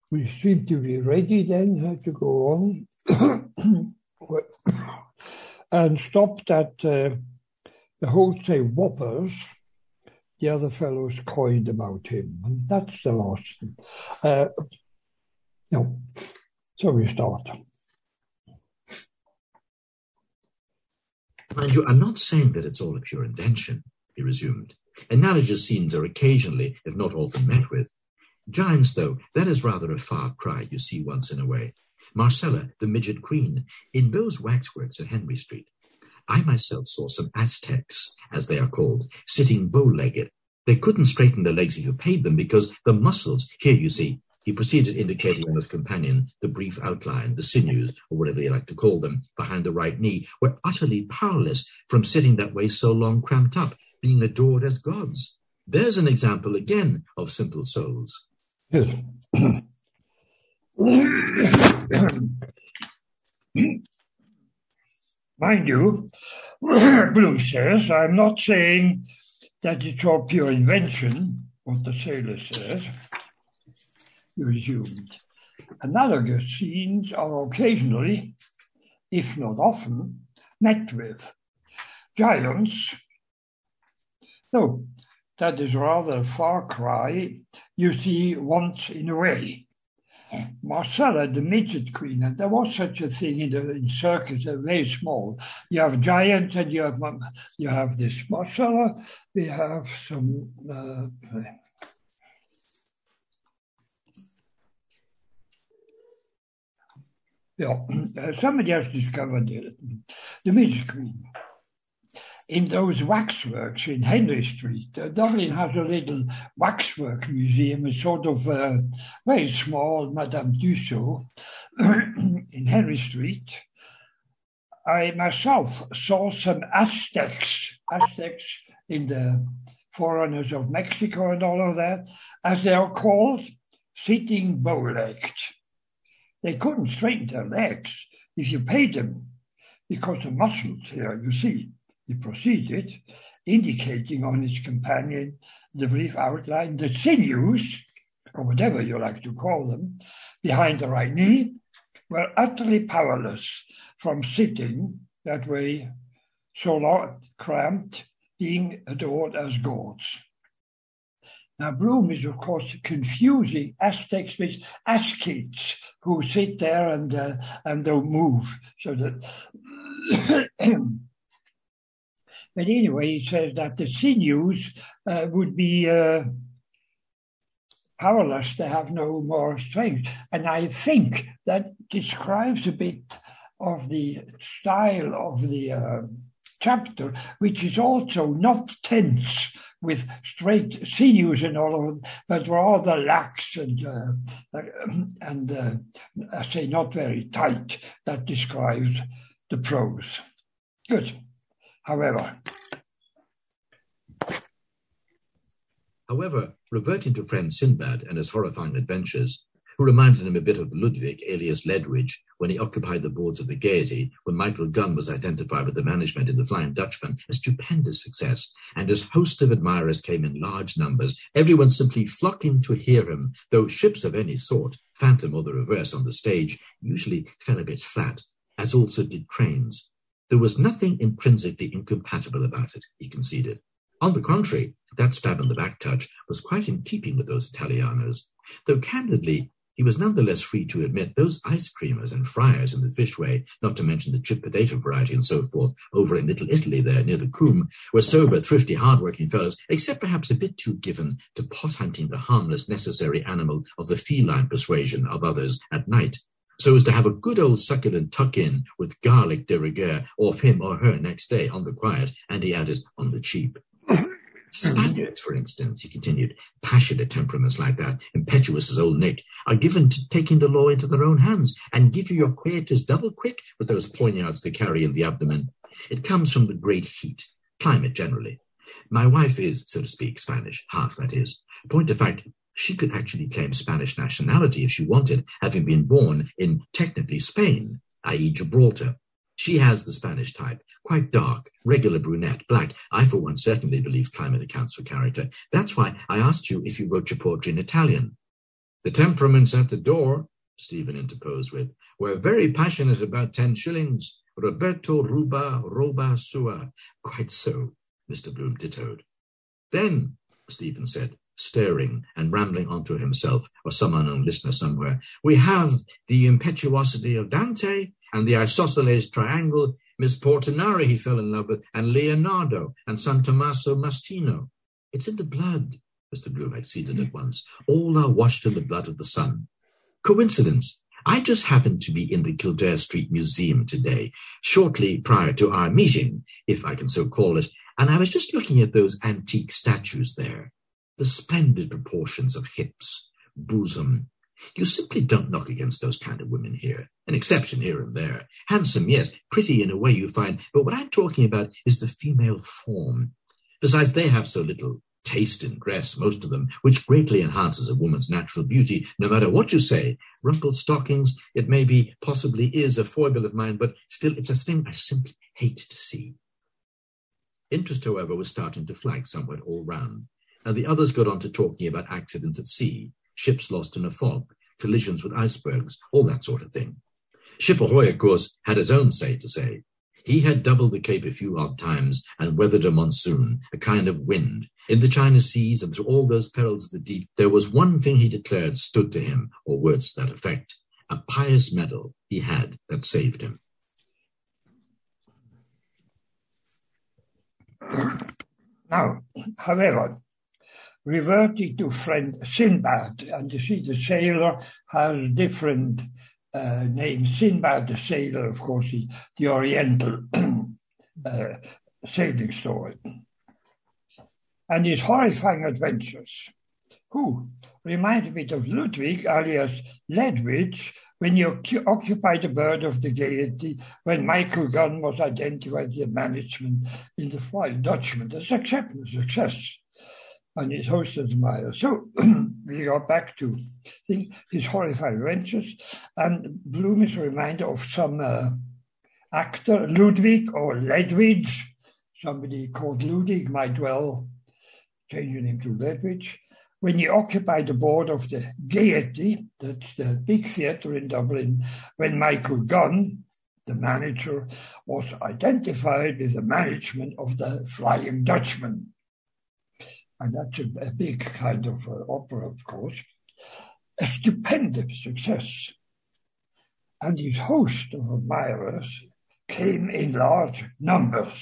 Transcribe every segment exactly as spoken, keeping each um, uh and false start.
we seem to be ready then to go on and stopped at uh, the wholesale whoppers. The other fellows coined about him, and that's the last. Uh, no, so we start. Mind you, I'm not saying that it's all a pure invention, he resumed. Analogous scenes are occasionally, if not often, met with. Giants, though, that is rather a far cry you see once in a way. Marcella, the midget queen, in those waxworks at Henry Street. I myself saw some Aztecs, as they are called, sitting bow-legged. They couldn't straighten their legs if you paid them because the muscles, here you see, he proceeded indicating on his companion the brief outline, the sinews, or whatever you like to call them, behind the right knee, were utterly powerless from sitting that way so long cramped up, being adored as gods. There's an example again of simple souls. Yes. Mind you, Bloom says, I'm not saying that it's all pure invention, what the sailor says. He resumed. Analogous scenes are occasionally, if not often, met with. Giants, no, that is rather a far cry, you see once in a way. Marcella, the midget queen, and there was such a thing in the in circus, uh, very small. You have giants and you have you have this Marcella. We have some. Uh, yeah, somebody has discovered it, the midget queen. In those waxworks in Henry Street, uh, Dublin has a little waxwork museum, a sort of uh, very small Madame Tussaud in Henry Street. I myself saw some Aztecs, Aztecs in the foreigners of Mexico and all of that, as they are called, sitting bow-legged. They couldn't straighten their legs if you paid them, because the muscles here, you see. He proceeded, indicating on his companion the brief outline, the sinews, or whatever you like to call them, behind the right knee, were utterly powerless from sitting that way, so long, cramped, being adored as gods. Now, Bloom is, of course, confusing Aztecs with Ascites, who sit there and uh, and don't move, so that. But anyway, he says that the sinews uh, would be uh, powerless, to have no more strength. And I think that describes a bit of the style of the uh, chapter, which is also not tense with straight sinews and all of it, but rather lax and, uh, and uh, I say not very tight. That describes the prose. Good. However, However, reverting to friend Sinbad and his horrifying adventures, who reminded him a bit of Ludwig alias Ledwidge when he occupied the boards of the Gaiety, when Michael Gunn was identified with the management in The Flying Dutchman, a stupendous success, and his host of admirers came in large numbers, everyone simply flocking to hear him, though ships of any sort, phantom or the reverse on the stage, usually fell a bit flat, as also did trains. There was nothing intrinsically incompatible about it, he conceded. On the contrary, that stab in the back touch was quite in keeping with those Italianos, though candidly, he was none the less free to admit those ice creamers and friars in the Fishway, not to mention the chip potato variety and so forth, over in Little Italy there near the Coombe, were sober, thrifty, hard-working fellows, except perhaps a bit too given to pot-hunting the harmless, necessary animal of the feline persuasion of others at night, so as to have a good old succulent tuck-in with garlic de rigueur off him or her next day on the quiet, and he added, on the cheap. Spaniards, for instance, he continued, passionate temperaments like that, impetuous as old Nick, are given to taking the law into their own hands and give you your quietus double quick with those poignards they carry in the abdomen. It comes from the great heat, climate generally. My wife is, so to speak, Spanish, half that is. Point of fact, she could actually claim Spanish nationality if she wanted, having been born in, technically, Spain, that is. Gibraltar. She has the Spanish type, quite dark, regular brunette, black. I, for one, certainly believe climate accounts for character. That's why I asked you if you wrote your poetry in Italian. The temperaments at the door, Stephen interposed with, were very passionate about ten shillings. Roberto ruba roba sua. Quite so, Mister Bloom dittoed. Then, Stephen said, staring and rambling onto himself or some unknown listener somewhere, we have the impetuosity of Dante and the isosceles triangle, Miss Portinari he fell in love with, and Leonardo and San Tommaso Mastino. It's in the blood, Mister Bloom acceded at once. All are washed in the blood of the sun. Coincidence. I just happened to be in the Kildare Street Museum today, shortly prior to our meeting, if I can so call it, and I was just looking at those antique statues there. The splendid proportions of hips, bosom. You simply don't knock against those kind of women here. An exception here and there. Handsome, yes, pretty in a way you find, but what I'm talking about is the female form. Besides, they have so little taste in dress, most of them, which greatly enhances a woman's natural beauty, no matter what you say. Rumpled stockings, it may be, possibly is a foible of mine, but still it's a thing I simply hate to see. Interest, however, was starting to flag somewhat all round, and the others got on to talking about accidents at sea, ships lost in a fog, collisions with icebergs, all that sort of thing. Ship Ahoy, of course, had his own say to say. He had doubled the Cape a few odd times and weathered a monsoon, a kind of wind. In the China seas and through all those perils of the deep, there was one thing he declared stood to him, or words to that effect, a pious medal he had that saved him. Now, however, reverting to friend Sinbad, and you see the sailor has different uh, names. Sinbad the sailor, of course, the, the Oriental uh, sailing story. And his horrifying adventures, who reminded me of Ludwig, alias Ledwidge, when he occupied the Bird of the Gaiety, when Michael Gunn was identified as the management in the Flying Dutchman, a success, success, and his host admirer. So we got back to his horrifying adventures, and Bloom is a reminder of some uh, actor, Ludwig or Ledwidge. Somebody called Ludwig might well change the name to Ledwidge. When he occupied the board of the Gaiety, that's the big theatre in Dublin, when Michael Gunn, the manager, was identified with the management of the Flying Dutchman. And that's a, a big kind of uh, opera, of course. A stupendous success. And his host of admirers came in large numbers.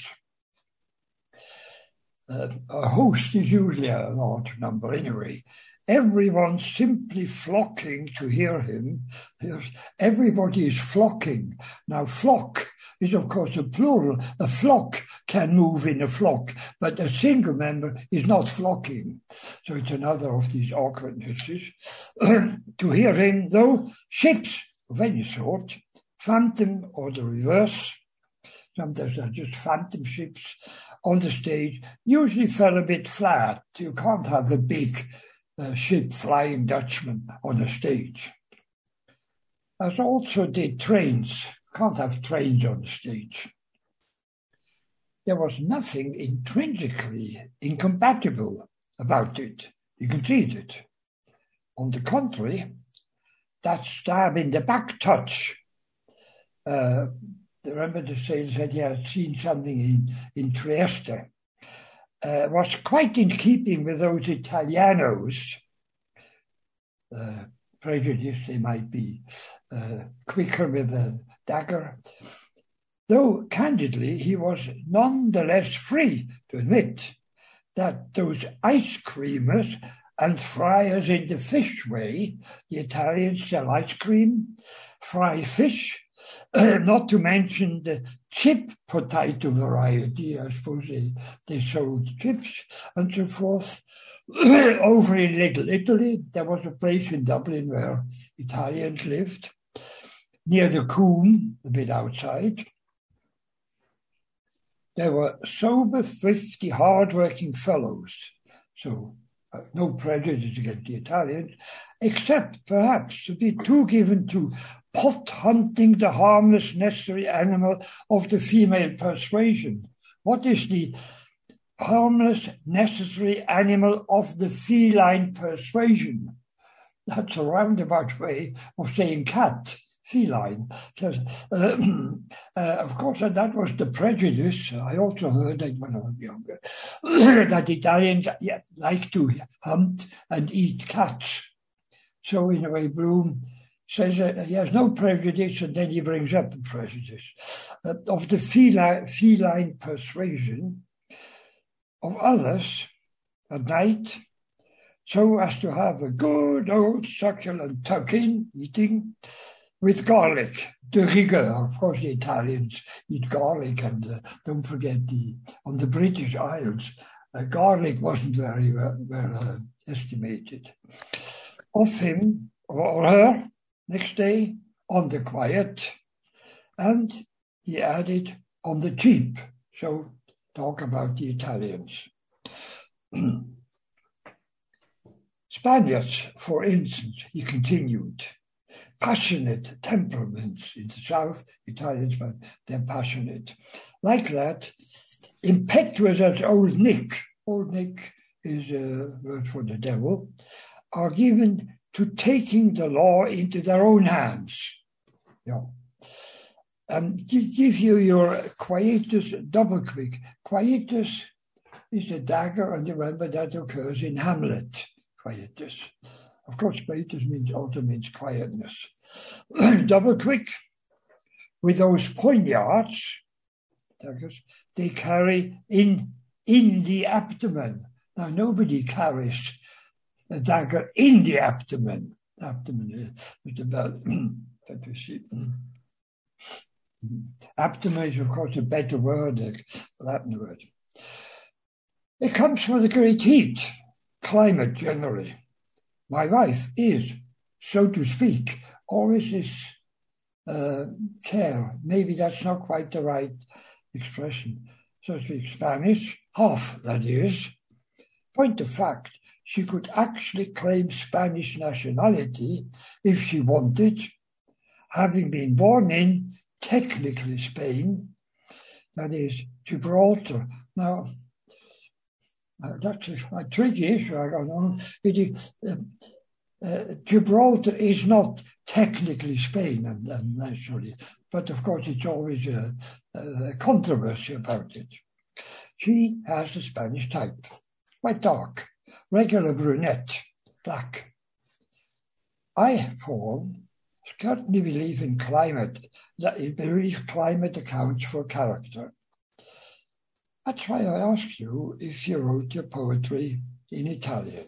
Uh, a host is usually a large number anyway. Everyone simply flocking to hear him. Everybody is flocking. Now, flock is, of course, a plural. A flock can move in a flock, but a single member is not flocking. So it's another of these awkwardnesses. To hear him, though, ships of any sort, phantom or the reverse, sometimes they're just phantom ships, on the stage, usually fell a bit flat. You can't have a big uh, ship Flying Dutchman on a stage. As also did trains. Can't have trains on the stage. There was nothing intrinsically incompatible about it. You can see it. On the contrary, that stab in the back touch, uh, remember the sailor said he had seen something in, in Trieste, uh, was quite in keeping with those Italianos, uh, prejudice they might be, uh, quicker with a dagger, though candidly he was nonetheless free to admit that those ice creamers and friers in the fish way, the Italians sell ice cream, fry fish, Uh, not to mention the chip potato variety. I suppose they, they sold chips and so forth. Over in Little Italy, there was a place in Dublin where Italians lived, near the Coombe, a bit outside. There were sober, thrifty, hard-working fellows, so uh, no prejudice against the Italians, except perhaps to be too given to pot hunting the harmless necessary animal of the female persuasion. What is the harmless necessary animal of the feline persuasion? that's a roundabout way of saying cat, feline. Because, uh, uh, of course, and that was the prejudice. I also heard that when I was younger, that Italians yeah, like to hunt and eat cats. So in a way, Bloom says that he has no prejudice, and then he brings up the prejudice uh, of the feline, feline persuasion of others at night, so as to have a good old succulent tuck-in eating with garlic, de rigueur. Of course, the Italians eat garlic, and uh, don't forget the on the British Isles, uh, garlic wasn't very well, well uh, estimated. Of him or her next day on the quiet, and he added on the cheap. So talk about the Italians. Spaniards, for instance, he continued, passionate temperaments in the south, Italians, but they're passionate. Like that, impetuous as Old Nick, Old Nick is a word for the devil, are given to taking the law into their own hands. Yeah. And to give you your quietus double quick. Quietus is a dagger, and remember that occurs in Hamlet. Quietus. Of course, quietus means also means quietness. Double quick, with those poignards, daggers, they carry in in the abdomen. Now nobody carries a dagger in the abdomen. Abdomen is about that we see. Abdomen is, of course, a better word, a Latin word. It comes from the great heat, climate generally. My wife is, so to speak, always this uh, care. Maybe that's not quite the right expression. So to speak, Spanish, half that is. Point of fact, she could actually claim Spanish nationality if she wanted, having been born in, technically, Spain, that is, Gibraltar. Now, uh, that's a, a tricky issue I got on. It is, uh, uh, Gibraltar is not technically Spain, and, and naturally, but of course it's always a, a controversy about it. She has the Spanish type, quite dark, regular brunette, black. I, for one, certainly believe in climate, that I believe climate accounts for character. That's why I asked you if you wrote your poetry in Italian.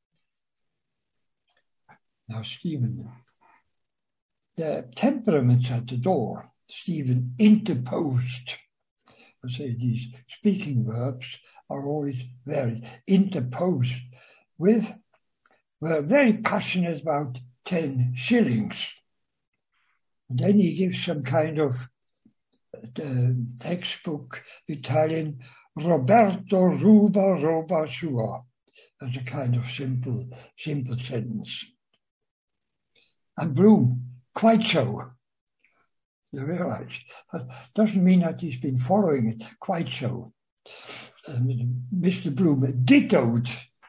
Now, Stephen, the temperaments at the door, Stephen interposed. I say these speaking verbs are always very interposed with, were very passionate about ten shillings. And then he gives some kind of uh, textbook, Italian, Roberto ruba roba sua, as a kind of simple, simple sentence. And Bloom, quite so. You realize, that doesn't mean that he's been following it, quite so. Um, Mister Bloom dittoed.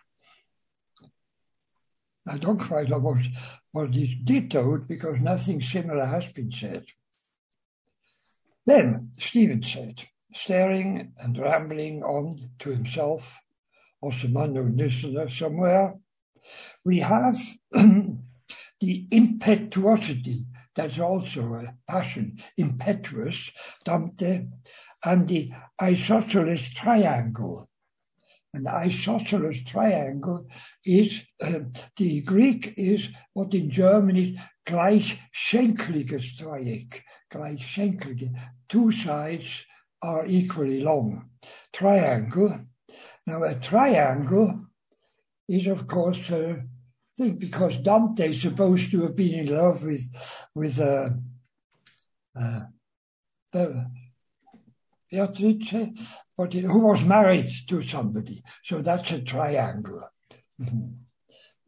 I don't quite know what, what is dittoed because nothing similar has been said. Then Stephen said, staring and rambling on to himself, or some unknown listener somewhere, we have the impetuosity, that's also a passion, impetuous, Dante, and the isosceles triangle. And the isosceles triangle is, uh, the Greek is what in German is gleichschenkliges Dreieck, gleichschenklige. Two sides are equally long. Triangle. Now a triangle is of course a thing because Dante is supposed to have been in love with, with uh, uh, Beatrice, but who was married to somebody. So that's a triangle.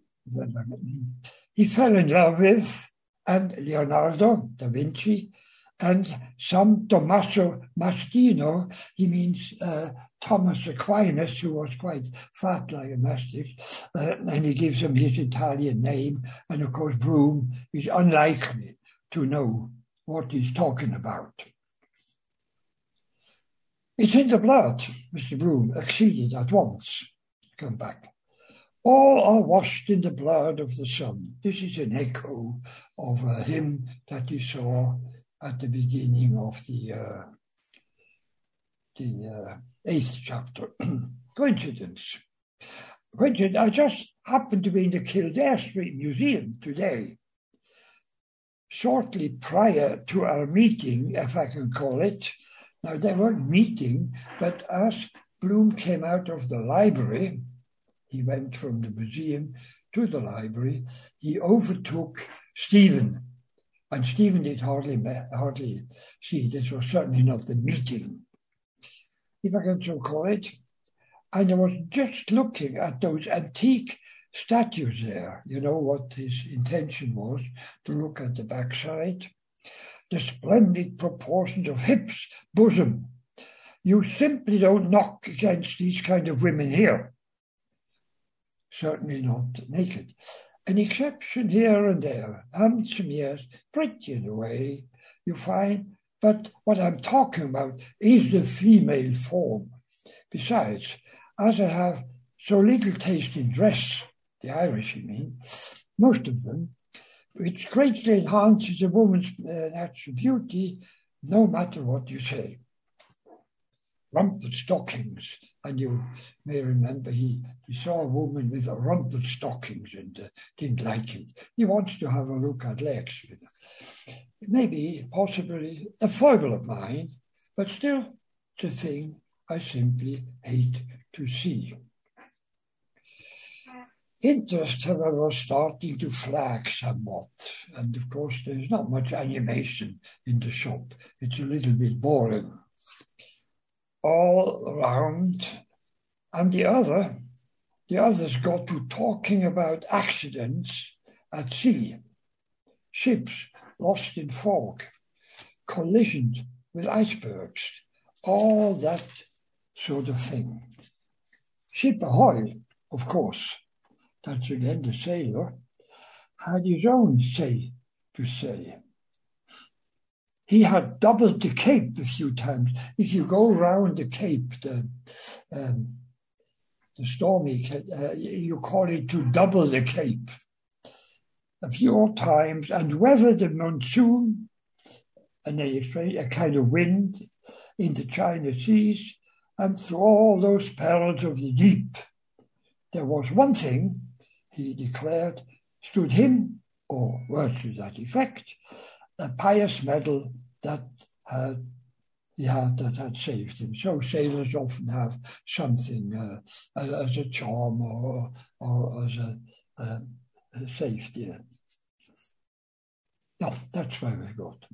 He fell in love with, and Leonardo da Vinci, and some Tommaso Mastino. He means uh, Thomas Aquinas, who was quite fat like a mastiff, uh, and he gives him his Italian name. And of course, Broome is unlikely to know what he's talking about. It's in the blood, Mister Broome acceded at once. Come back. All are washed in the blood of the Son. This is an echo of a hymn that you saw at the beginning of the uh, the uh, eighth chapter. Coincidence. Coincidence. I just happened to be in the Kildare Street Museum today, shortly prior to our meeting, if I can call it. Now, they weren't meeting, but as Bloom came out of the library, he went from the museum to the library, he overtook Stephen. And Stephen did hardly, hardly see, this was certainly not the meeting, if I can so call it. And I was just looking at those antique statues there. You know what his intention was, to look at the backside. The splendid proportions of hips, bosom. You simply don't knock against these kind of women here. Certainly not naked. An exception here and there, handsome, yes, pretty in a way, you find. But what I'm talking about is the female form. Besides, as I have so little taste in dress, the Irish, I mean, most of them, which greatly enhances a woman's uh, natural beauty, no matter what you say. Rumpled stockings, and you may remember he, he saw a woman with rumpled stockings and uh, didn't like it. He wants to have a look at legs. Maybe, possibly, a foible of mine, but still it's a thing I simply hate to see. Interest, however, was starting to flag somewhat. And of course, there's not much animation in the shop. It's a little bit boring. All around. And the other, the others got to talking about accidents at sea. Ships lost in fog, collisions with icebergs, all that sort of thing. Ship ahoy, of course. That's again the sailor, had his own say to say. He had doubled the Cape a few times. If you go round the Cape, the, um, the stormy, uh, you call it to double the Cape a few times and weather the monsoon, and they explain a kind of wind in the China Seas, and through all those perils of the deep. There was one thing, he declared, stood him, or words to that effect, a pious medal that had, he had that had saved him. So sailors often have something uh, as a charm or, or as a, uh, a safety. Yeah, that's where we got.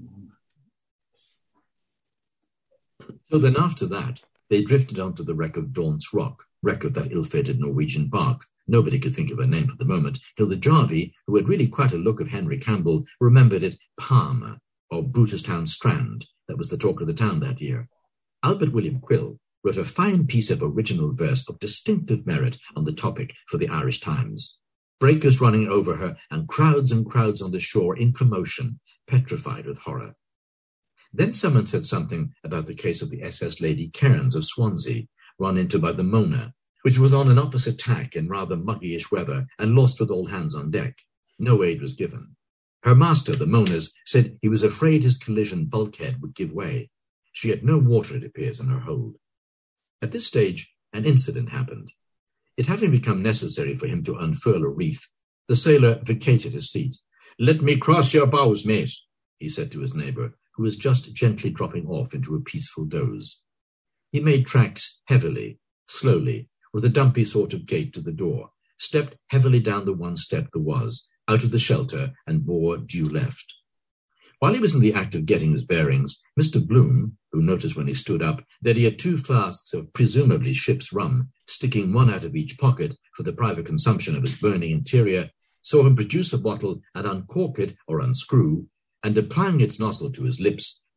So then after that, they drifted onto the wreck of Daunt's Rock, wreck of that ill-fated Norwegian bark. Nobody could think of a name for the moment. Hilda Jarvie, who had really quite a look of Henry Campbell, remembered it Palmer, or Booterstown Strand. That was the talk of the town that year. Albert William Quill wrote a fine piece of original verse of distinctive merit on the topic for the Irish Times. Breakers running over her, and crowds and crowds on the shore in commotion, petrified with horror. Then someone said something about the case of the S S Lady Cairns of Swansea, run into by the Mona, which was on an opposite tack in rather muggyish weather and lost with all hands on deck. No aid was given. Her master, the Mona's, said he was afraid his collision bulkhead would give way. She had no water, it appears, in her hold. At this stage, an incident happened. It having become necessary for him to unfurl a reef, the sailor vacated his seat. "Let me cross your bows, mate," he said to his neighbour, who was just gently dropping off into a peaceful doze. He made tracks heavily, slowly, with a dumpy sort of gait to the door, stepped heavily down the one step there was, out of the shelter, and bore due left. While he was in the act of getting his bearings, Mister Bloom, who noticed when he stood up that he had two flasks of presumably ship's rum, sticking one out of each pocket for the private consumption of his burning interior, saw him produce a bottle and uncork it or unscrew, and applying its nozzle to his lips,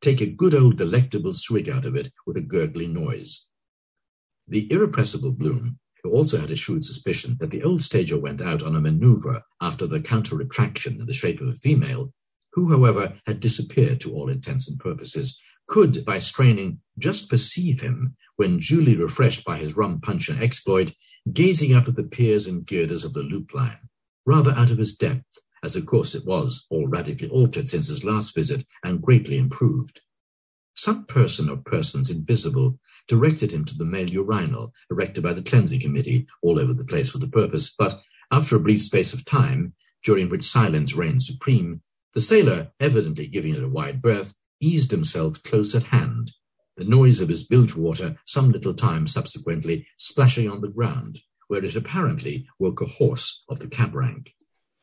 take a good old delectable swig out of it with a gurgling noise. The irrepressible Bloom, who also had a shrewd suspicion that the old stager went out on a manoeuvre after the counter-retraction in the shape of a female, who, however, had disappeared to all intents and purposes, could, by straining, just perceive him, when duly refreshed by his rum punch and exploit, gazing up at the piers and girders of the loop line, rather out of his depth, as of course it was all radically altered since his last visit and greatly improved. Some person or persons invisible directed him to the male urinal, erected by the cleansing committee all over the place for the purpose, but after a brief space of time, during which silence reigned supreme, the sailor, evidently giving it a wide berth, eased himself close at hand, the noise of his bilge water some little time subsequently splashing on the ground, where it apparently woke a horse of the cab rank.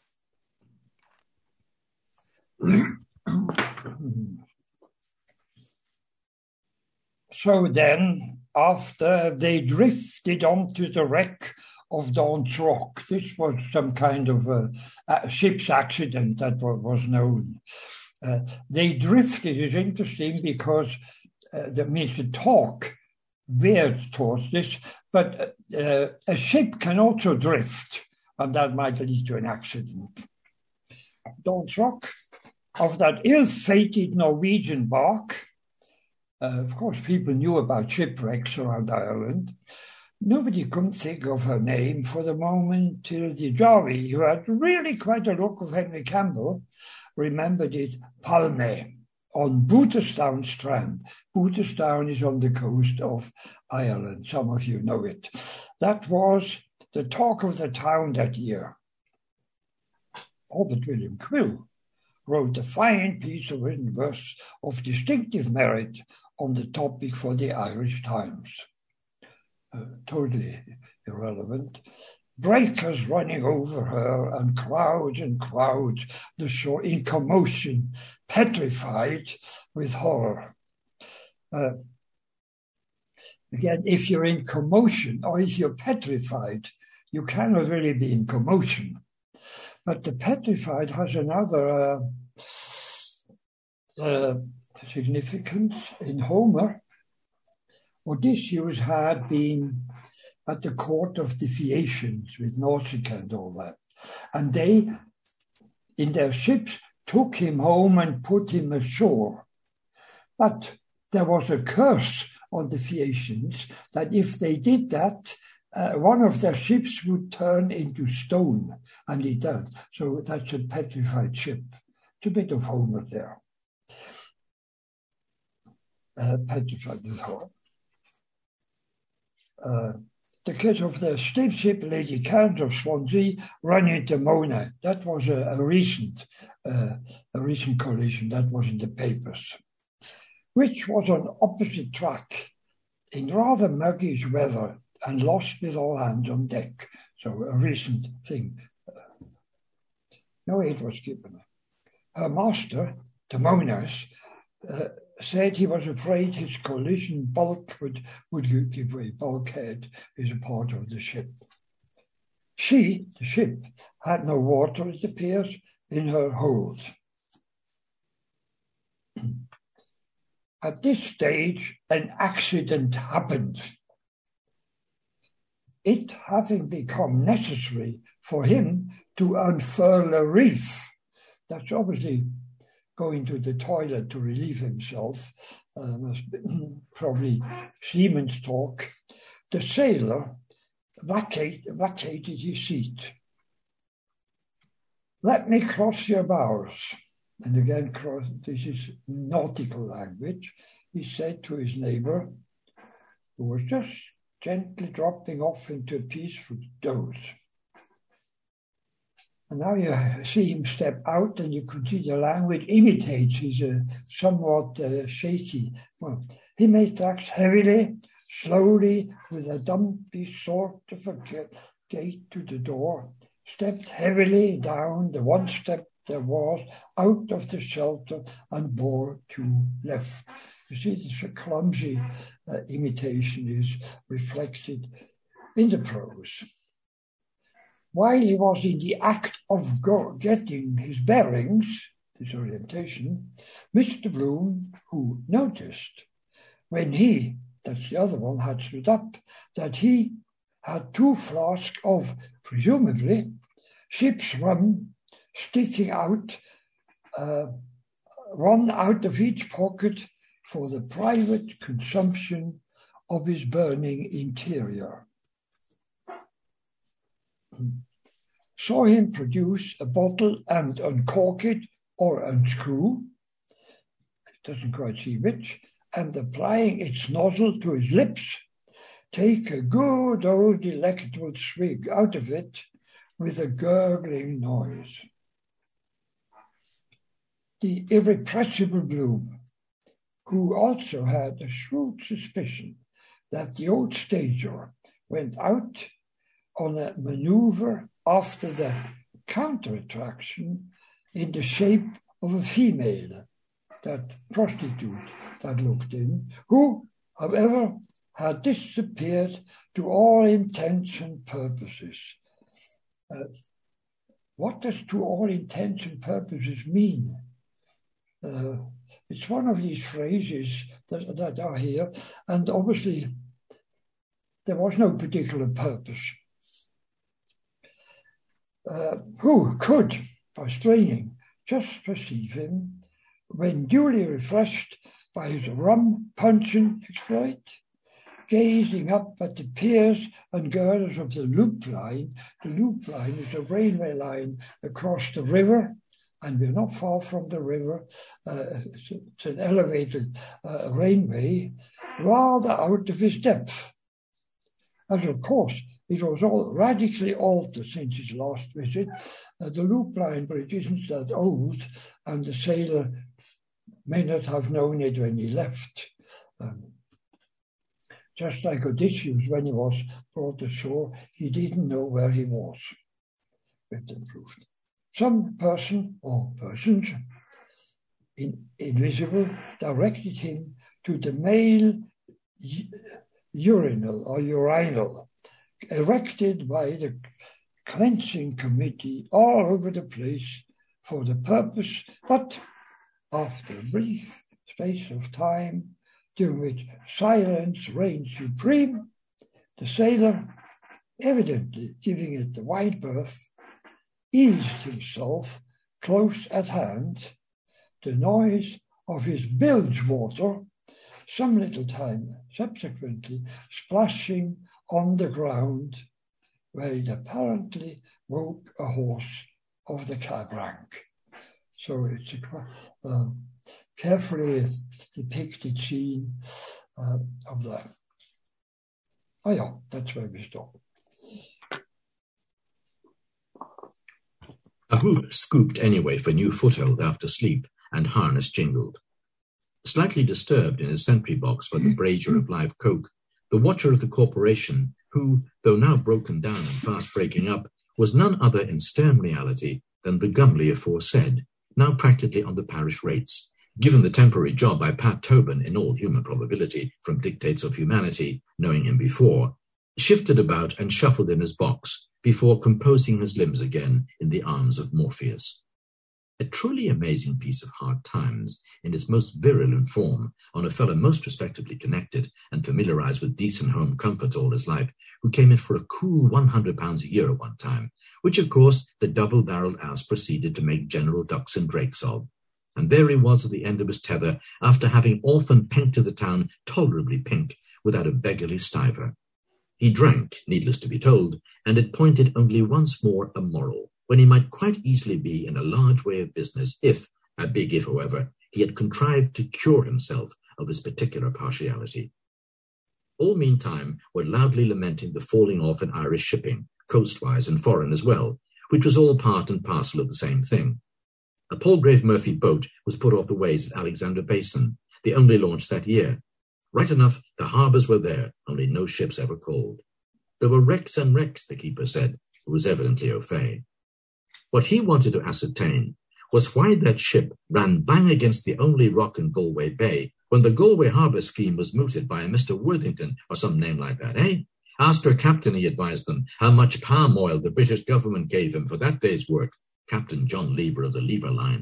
So then, after they drifted onto the wreck of Daunt's Rock, this was some kind of a, a ship's accident that was known. Uh, they drifted is interesting because uh, that means the talk veered towards this, but uh, a ship can also drift, and that might lead to an accident. Daunt's Rock, of that ill-fated Norwegian bark. Uh, of course, people knew about shipwrecks around Ireland. Nobody couldn't think of her name for the moment till the Jarvey, who had really quite a look of Henry Campbell, remembered it, Palme, on Booterstown Strand. Booterstown is on the coast of Ireland. Some of you know it. That was the talk of the town that year. Robert William Quill wrote a fine piece of written verse of distinctive merit on the topic for the Irish Times. Uh, totally irrelevant. Breakers running over her and crowds and crowds, the shore in commotion, petrified with horror. Uh, again, if you're in commotion or if you're petrified, you cannot really be in commotion. But the petrified has another uh, uh, significance in Homer. Odysseus had been at the court of the Phaeacians with Nausicaa and all that. And they, in their ships, took him home and put him ashore. But there was a curse on the Phaeacians that if they did that, uh, one of their ships would turn into stone, and it does. So that's a petrified ship. It's a bit of Homer there. Uh, petrified with horror. Uh, the case of the steamship Lady Cairns of Swansea running into Mona. That was a, a recent, uh, a recent collision that was in the papers, which was on opposite track in rather muggish weather and lost with all hands on deck. So a recent thing. Uh, no aid was given. Her master, Timonas, uh, said he was afraid his collision bulk would, would give way. Bulkhead is a part of the ship. She, the ship, had no water, it appears, in her hold. At this stage, an accident happened. It having become necessary for him to unfurl a reef. That's obviously going to the toilet to relieve himself, uh, must be, probably seaman's talk. The sailor vacate, vacated his seat. Let me cross your bows. And again, cross, this is nautical language. He said to his neighbor, who was just gently dropping off into a peaceful doze. And now you see him step out, and you can see the language imitates his uh, somewhat uh, shaky. Well, he made tracks heavily, slowly, with a dumpy sort of a gait to the door, stepped heavily down the one step there was, out of the shelter, and bore to left. You see, this clumsy uh, imitation is reflected in the prose. While he was in the act of go- getting his bearings, disorientation, Mister Bloom, who noticed when he, that's the other one, had stood up, that he had two flasks of, presumably, ship's rum sticking out, uh, one out of each pocket for the private consumption of his burning interior. Saw him produce a bottle and uncork it or unscrew, doesn't quite see which, and applying its nozzle to his lips, take a good old delectable swig out of it with a gurgling noise. The irrepressible Bloom, who also had a shrewd suspicion that the old stager went out on a maneuver after the counter-attraction in the shape of a female, that prostitute that looked in, who, however, had disappeared to all intents and purposes. Uh, what does to all intents and purposes mean? Uh, it's one of these phrases that, that are here, and obviously there was no particular purpose. Uh, who could, by straining, just perceive him when duly refreshed by his rum-puncheon exploit, gazing up at the piers and girders of the loop line. The loop line is a railway line across the river, and we're not far from the river. Uh, it's, it's an elevated uh, railway, rather out of his depth. As of course, it was all radically altered since his last visit. Uh, the loop line bridge isn't that old, and the sailor may not have known it when he left. Um, just like Odysseus, when he was brought ashore, he didn't know where he was. With improved. Some person or persons, in, invisible, directed him to the male urinal or urinal, erected by the cleansing committee all over the place for the purpose, but after a brief space of time during which silence reigned supreme, the sailor, evidently giving it the wide berth, eased himself close at hand, the noise of his bilge water, some little time subsequently splashing on the ground, where it apparently woke a horse of the cab rank. So it's a uh, carefully depicted scene uh, of that. Oh yeah, that's where we stop. A hoop scooped anyway for new foothold after sleep, and harness jingled. Slightly disturbed in his sentry box by the brazier of live coke, the watcher of the corporation, who, though now broken down and fast breaking up, was none other in stern reality than the Gumley aforesaid, now practically on the parish rates, given the temporary job by Pat Tobin in all human probability, from dictates of humanity, knowing him before, shifted about and shuffled in his box before composing his limbs again in the arms of Morpheus. A truly amazing piece of hard times in its most virulent form on a fellow most respectably connected and familiarized with decent home comforts all his life, who came in for a cool one hundred pounds a year at one time, which of course the double-barreled ass proceeded to make General Ducks and Drakes of. And there he was at the end of his tether, after having often pinked to the town tolerably pink without a beggarly stiver. He drank, needless to be told, and it pointed only once more a moral, when he might quite easily be in a large way of business if, a big if however, he had contrived to cure himself of his particular partiality. All meantime were loudly lamenting the falling off in Irish shipping, coastwise and foreign as well, which was all part and parcel of the same thing. A Palgrave Murphy boat was put off the ways at Alexander Basin, the only launch that year. Right enough, the harbours were there, only no ships ever called. There were wrecks and wrecks, the keeper said, who was evidently au fait. What he wanted to ascertain was why that ship ran bang against the only rock in Galway Bay when the Galway harbour scheme was mooted by a Mister Worthington or some name like that, eh? Ask her captain, he advised them, how much palm oil the British government gave him for that day's work, Captain John Lever of the Lever Line.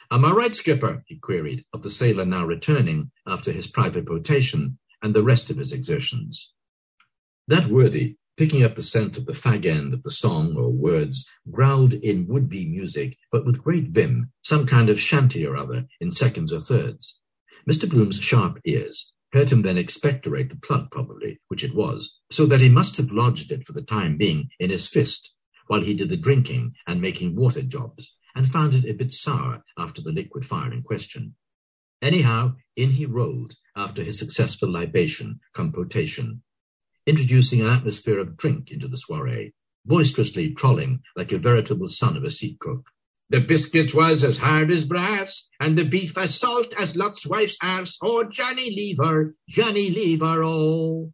"Am I right, skipper?" he queried, of the sailor now returning after his private potation and the rest of his exertions. That worthy, picking up the scent of the fag end of the song or words, growled in would-be music, but with great vim, some kind of shanty or other in seconds or thirds. Mister Bloom's sharp ears heard him then expectorate the plug, probably, which it was, so that he must have lodged it for the time being in his fist, while he did the drinking and making water jobs, and found it a bit sour after the liquid fire in question. Anyhow, in he rolled after his successful libation, cum potation, introducing an atmosphere of drink into the soiree, boisterously trolling like a veritable son of a seat cook. The biscuits was as hard as brass, and the beef as salt as Lot's wife's arse. Oh, Johnny Lever, Johnny Lever, oh.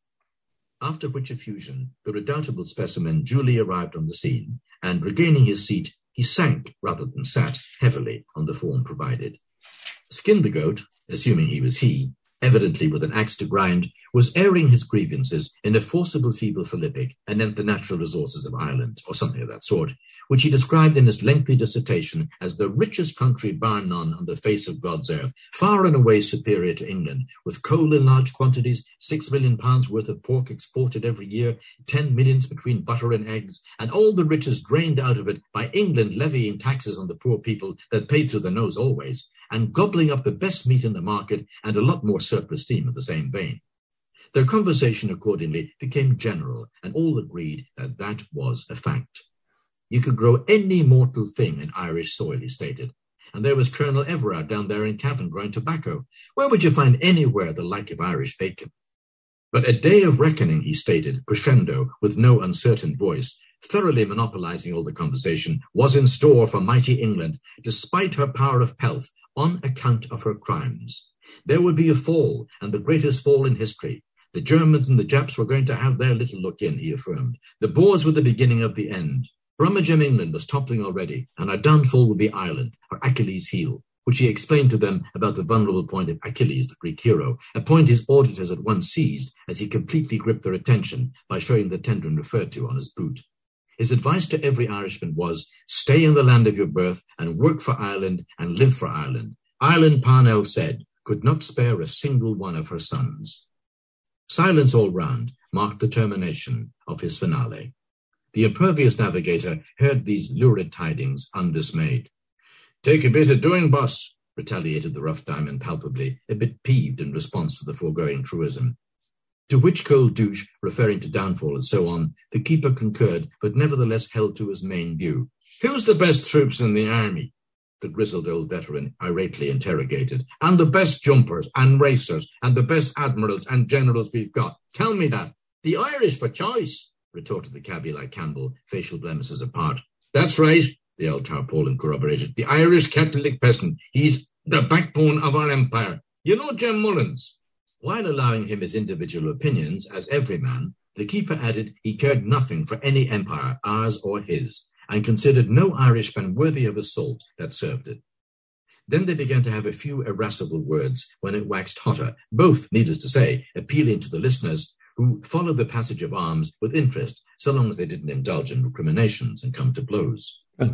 After which effusion, the redoubtable specimen duly arrived on the scene, and regaining his seat, he sank, rather than sat, heavily on the form provided. Skin the Goat, assuming he was he, evidently with an axe to grind, was airing his grievances in a forcible feeble philippic anent the natural resources of Ireland, or something of that sort, which he described in his lengthy dissertation as the richest country bar none on the face of God's earth, far and away superior to England, with coal in large quantities, six million pounds worth of pork exported every year, ten millions between butter and eggs, and all the riches drained out of it by England levying taxes on the poor people that paid through the nose always, and gobbling up the best meat in the market and a lot more surplus steam in the same vein. Their conversation accordingly became general, and all agreed that that was a fact. You could grow any mortal thing in Irish soil, he stated, and there was Colonel Everard down there in Cavan growing tobacco. Where would you find anywhere the like of Irish bacon? But a day of reckoning, he stated, crescendo, with no uncertain voice, thoroughly monopolizing all the conversation, was in store for mighty England, despite her power of pelf, on account of her crimes. There would be a fall, and the greatest fall in history. The Germans and the Japs were going to have their little look in, he affirmed. The Boers were the beginning of the end. Brummagem England was toppling already, and our downfall would be Ireland, her Achilles' heel, which he explained to them about the vulnerable point of Achilles, the Greek hero, a point his auditors at once seized as he completely gripped their attention by showing the tendon referred to on his boot. His advice to every Irishman was, stay in the land of your birth and work for Ireland and live for Ireland. Ireland, Parnell said, could not spare a single one of her sons. Silence all round marked the termination of his finale. The impervious navigator heard these lurid tidings undismayed. Take a bit of doing, boss, retaliated the rough diamond palpably, a bit peeved in response to the foregoing truism. To which cold douche, referring to downfall and so on, the keeper concurred, but nevertheless held to his main view. Who's the best troops in the army? The grizzled old veteran irately interrogated. And the best jumpers and racers and the best admirals and generals we've got. Tell me that. The Irish for choice, retorted the cabbie like Campbell, facial blemishes apart. That's right, the old tarpaulin corroborated. The Irish Catholic peasant. He's the backbone of our empire. You know Jem Mullins? While allowing him his individual opinions, as every man, the keeper added he cared nothing for any empire, ours or his, and considered no Irishman worthy of assault that served it. Then they began to have a few irascible words when it waxed hotter, both, needless to say, appealing to the listeners, who followed the passage of arms with interest, so long as they didn't indulge in recriminations and come to blows. Yeah.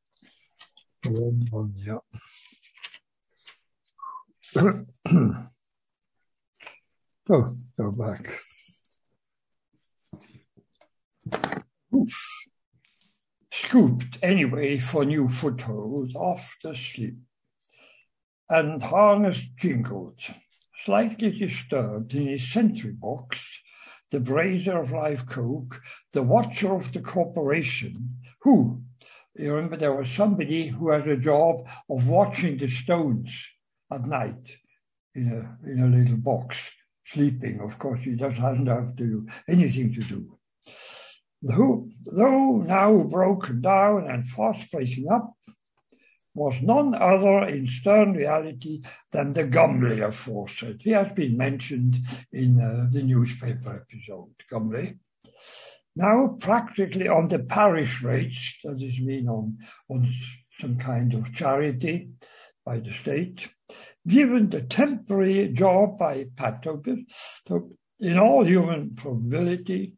Oh, go back. Oof. Scooped anyway for new footholds off the sleep, and harness jingled, slightly disturbed in his sentry box, the braiser of live coke, the watcher of the corporation, who, you remember there was somebody who had a job of watching the stones at night in a in a little box, sleeping. Of course, he doesn't have to do anything to do. Who, though now broken down and fast breaking up, was none other in stern reality than the Gumley aforesaid. He has been mentioned in uh, the newspaper episode, Gumley. Now practically on the parish rates, that is mean on, on some kind of charity by the state, given the temporary job by Pat Tobin, in all human probability,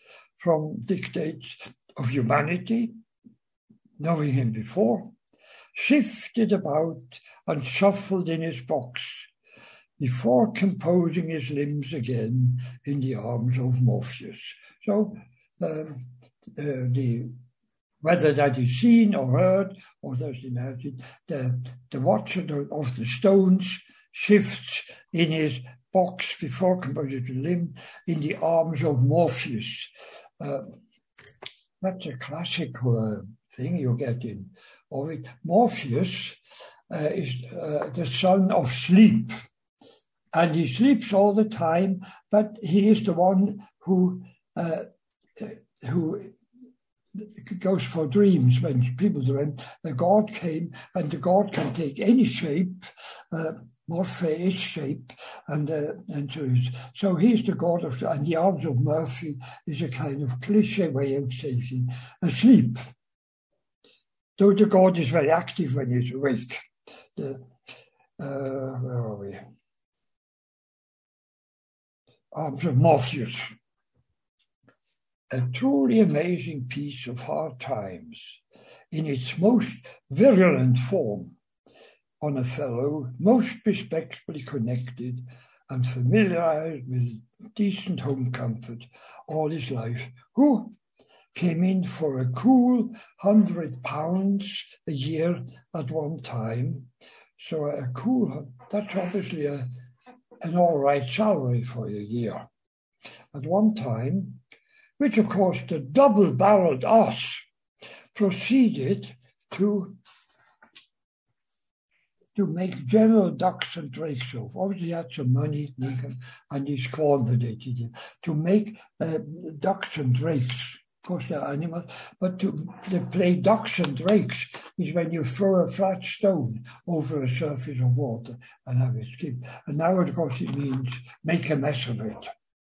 from dictates of humanity, knowing him before, shifted about and shuffled in his box before composing his limbs again in the arms of Morpheus. So um, uh, the whether that is seen or heard or that's imagined, the, the watcher of the stones shifts in his box before composing his limb in the arms of Morpheus. Uh, that's a classical uh, thing you get in Ovid. Morpheus uh, is uh, the son of sleep. And he sleeps all the time, but he is the one who uh, who goes for dreams. When people dream, the god came, and the god can take any shape, uh, Morpheus shape, and uh, and so, so he's the god of, and the arms of Murphy is a kind of cliche way of saying asleep. Though the god is very active when he's awake. The, uh, where are we? Arms of Morpheus. A truly amazing piece of hard times in its most virulent form on a fellow most respectably connected and familiarized with decent home comfort all his life, who came in for a cool hundred pounds a year at one time. So a cool, that's obviously a an all right salary for a year at one time, which of course the double-barreled ass proceeded to to make general ducks and drakes of. Obviously he had some money and he squandered it to make uh, ducks and drakes. Of course they're animals, but to, to play ducks and drakes is when you throw a flat stone over a surface of water and have it skip. And now, of course, it means make a mess of it.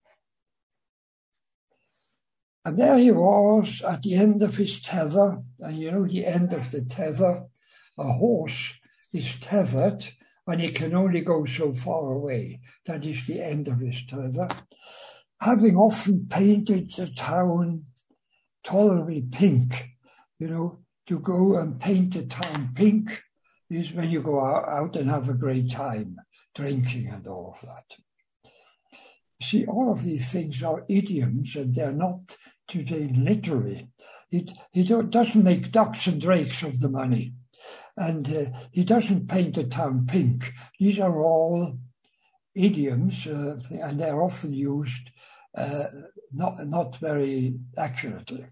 And there he was at the end of his tether, and you know the end of the tether, a horse is tethered and he can only go so far away. That is the end of his tether. Having often painted the town tolerably pink, you know, to go and paint the town pink is when you go out and have a great time, drinking and all of that. See, all of these things are idioms and they're not today literally. It, he doesn't make ducks and drakes of the money, and uh, he doesn't paint the town pink. These are all idioms uh, and they're often used uh, not, not very accurately.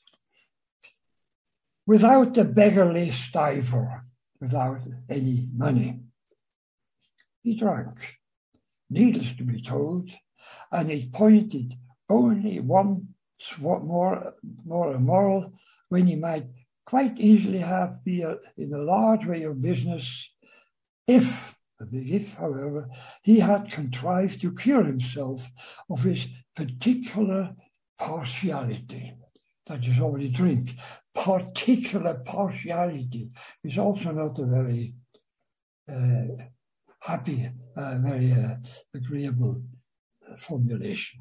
Without the beggarly stiver, without any money. He drank, needless to be told, and it pointed only once more, more immoral when he might quite easily have been in a large way of business if, a big if, however, he had contrived to cure himself of his particular partiality. That is already drink. Particular partiality is also not a very uh, happy, uh, very uh, agreeable formulation.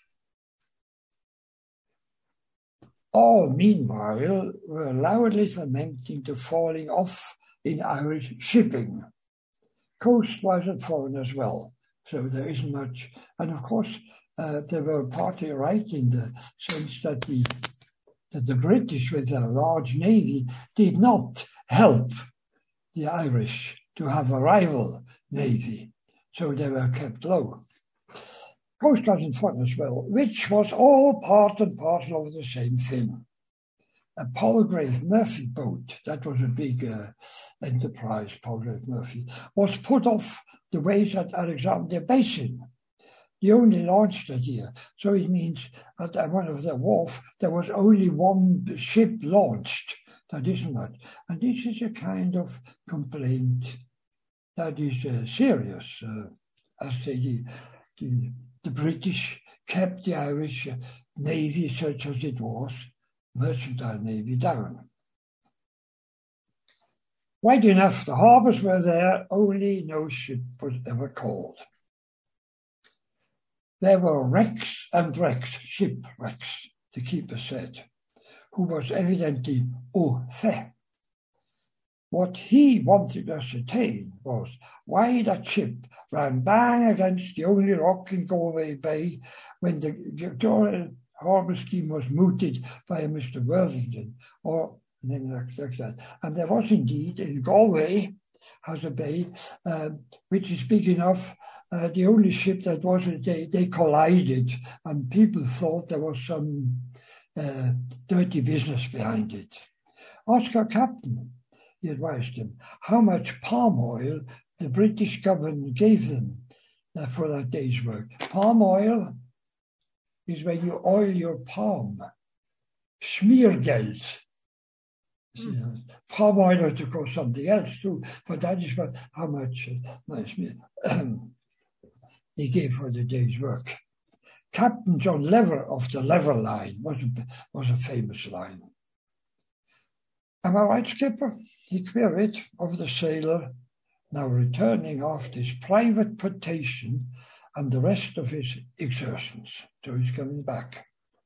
All, meanwhile, were loudly lamenting the falling off in Irish shipping, coastwise and foreign as well. So there isn't much. And of course, uh, they were partly right in the sense that the that the British, with their large navy, did not help the Irish to have a rival navy. So they were kept low. Coastwise and foreign as well, which was all part and parcel of the same thing. A Palgrave Murphy boat, that was a big uh, enterprise, Palgrave Murphy, was put off the ways at Alexandria Basin. They only launched that year. So it means at one of the wharf, there was only one ship launched. That isn't that. And this is a kind of complaint that is uh, serious. Uh, as the, the, the British kept the Irish uh, Navy, such as it was, mercantile Navy, down. Right enough, the harbours were there, only no ship was ever called. There were wrecks and wrecks, shipwrecks, the keeper said, who was evidently au fait. What he wanted to ascertain was why that ship ran bang against the only rock in Galway Bay when the Victoria Harbour scheme was mooted by a Mister Worthington, or and then like, like that. And there was indeed in Galway has a bay uh, which is big enough. Uh, the only ship that wasn't, they, they collided, and people thought there was some uh, dirty business behind it. Oscar Captain, he advised them, how much palm oil the British government gave them uh, for that day's work. Palm oil is when you oil your palm. Schmiergeld. Mm. Palm oil is, of course, something else too, but that is what, how much uh, um, they gave for the day's work. Captain John Lever of the Lever Line was a, was a famous line. Am I right, Skipper? He queried of the sailor, now returning after his private potation and the rest of his exertions. So he's coming back.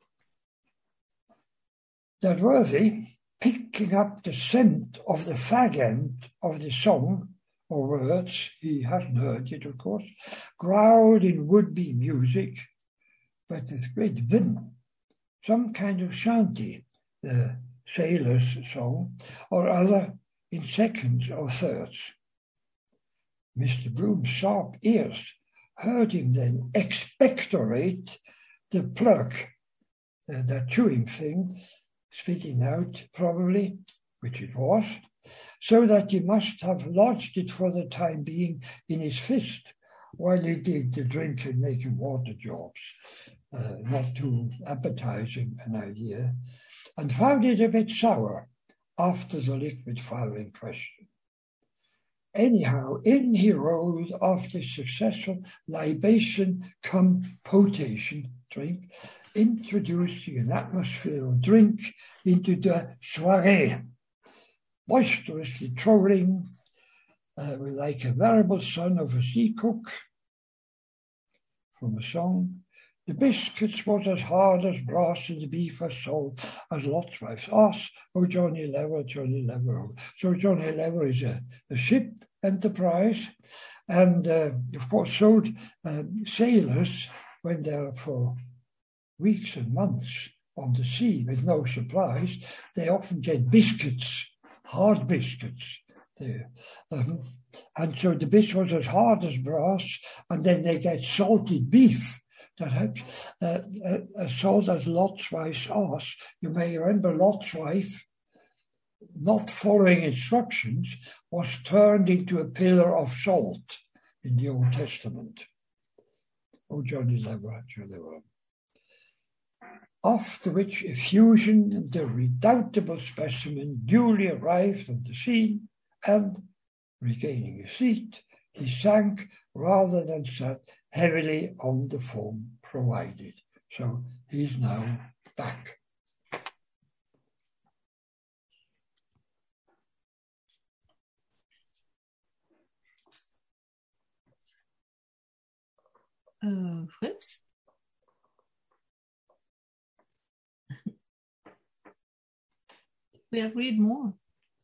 That worthy, picking up the scent of the fag end of the song, or words, he hadn't heard it, of course, growled in would-be music, but with great vim, some kind of shanty, the sailor's song, or other in seconds or thirds. Mister Broom's sharp ears heard him then expectorate the plug, uh, that chewing thing, spitting out probably, which it was, so that he must have lodged it for the time being in his fist while he did the drinking, making water jobs. Uh, not too appetizing an idea, and found it a bit sour after the liquid fire in question. Anyhow, in he rode after successful libation cum potation drink, introducing an atmosphere of drink into the soirée, boisterously trolling uh, like a veritable son of a sea cook from a song. The biscuits was as hard as brass and the beef as salt as Lot's wife's ass. Oh, Johnny Lever, Johnny Lever. Oh. So Johnny Lever is a, a ship enterprise, and uh, of course sold uh, sailors when they're for weeks and months on the sea with no supplies. They often get biscuits, hard biscuits. There. Um, and so the biscuit was as hard as brass, and then they get salted beef. That helps. Uh, uh, salt as Lot's wife's ass. You may remember Lot's wife, not following instructions, was turned into a pillar of salt in the Old Testament. Oh, Johnny's Lever, Johnny Lever. After which effusion, the redoubtable specimen duly arrived on the scene, and, regaining a seat, he sank rather than sat heavily on the foam provided. So he's now back. Uh, Fritz? We have read more.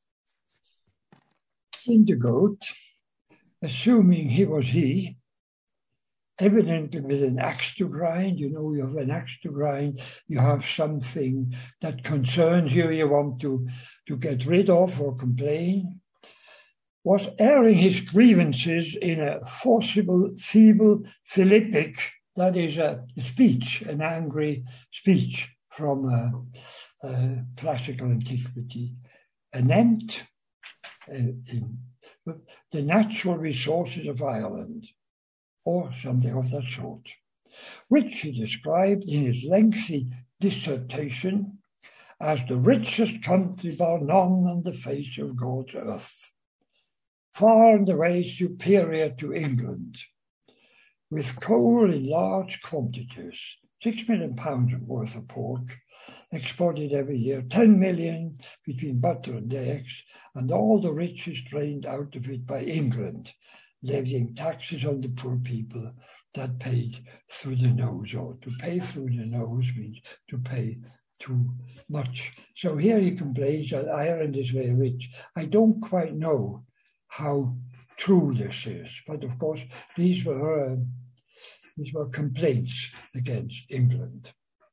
In the goat, assuming he was he, evidently with an axe to grind, you know, you have an axe to grind, you have something that concerns you, you want to, to get rid of or complain, was airing his grievances in a forcible, feeble, philippic, that is a speech, an angry speech from uh, uh, classical antiquity, anent uh, in the natural resources of Ireland, or something of that sort, which he described in his lengthy dissertation as the richest country bar none on the face of God's earth, far and away superior to England, with coal in large quantities, six million pounds worth of pork exported every year, ten million between butter and eggs, and all the riches drained out of it by England, levying taxes on the poor people that paid through the nose, or to pay through the nose means to pay too much. So here he complains that Ireland is very rich. I don't quite know how true this is, but of course these were uh, these were complaints against England.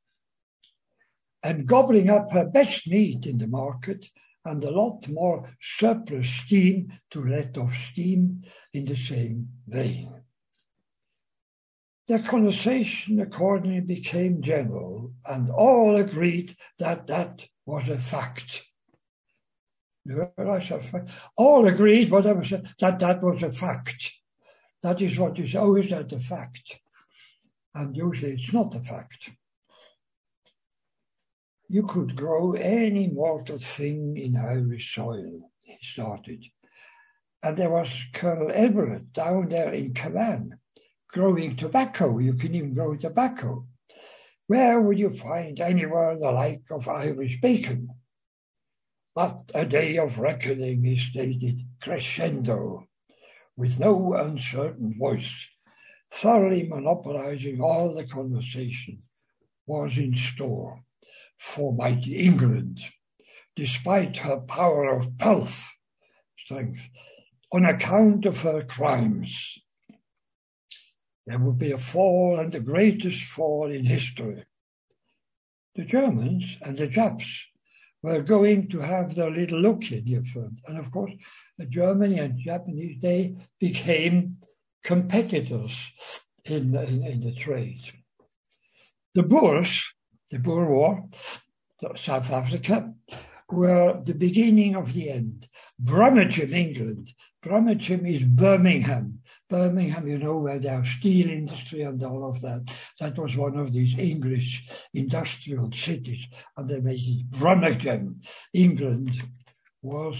And gobbling up her best meat in the market and a lot more surplus steam to let off steam in the same vein. The conversation accordingly became general, and all agreed that that was a fact. You realize a fact? All agreed, whatever said, that that was a fact. That is what is always at a fact. And usually it's not a fact. You could grow any mortal thing in Irish soil, he started. And there was Colonel Everett down there in Cavan, growing tobacco. You can even grow tobacco. Where would you find anywhere the like of Irish bacon? But a day of reckoning, he stated, crescendo, with no uncertain voice, thoroughly monopolizing all the conversation, was in store for mighty England, despite her power of pelf, strength, on account of her crimes. There would be a fall, and the greatest fall in history. The Germans and the Japs were going to have their little look in here first. And of course, the Germany and Japanese, they became competitors in, in, in the trade. The Boers, the Boer War, South Africa, were the beginning of the end. Brummagem, England. Brummagem is Birmingham. Birmingham, you know, where their steel industry and all of that. That was one of these English industrial cities, and they made it Brummagem. England was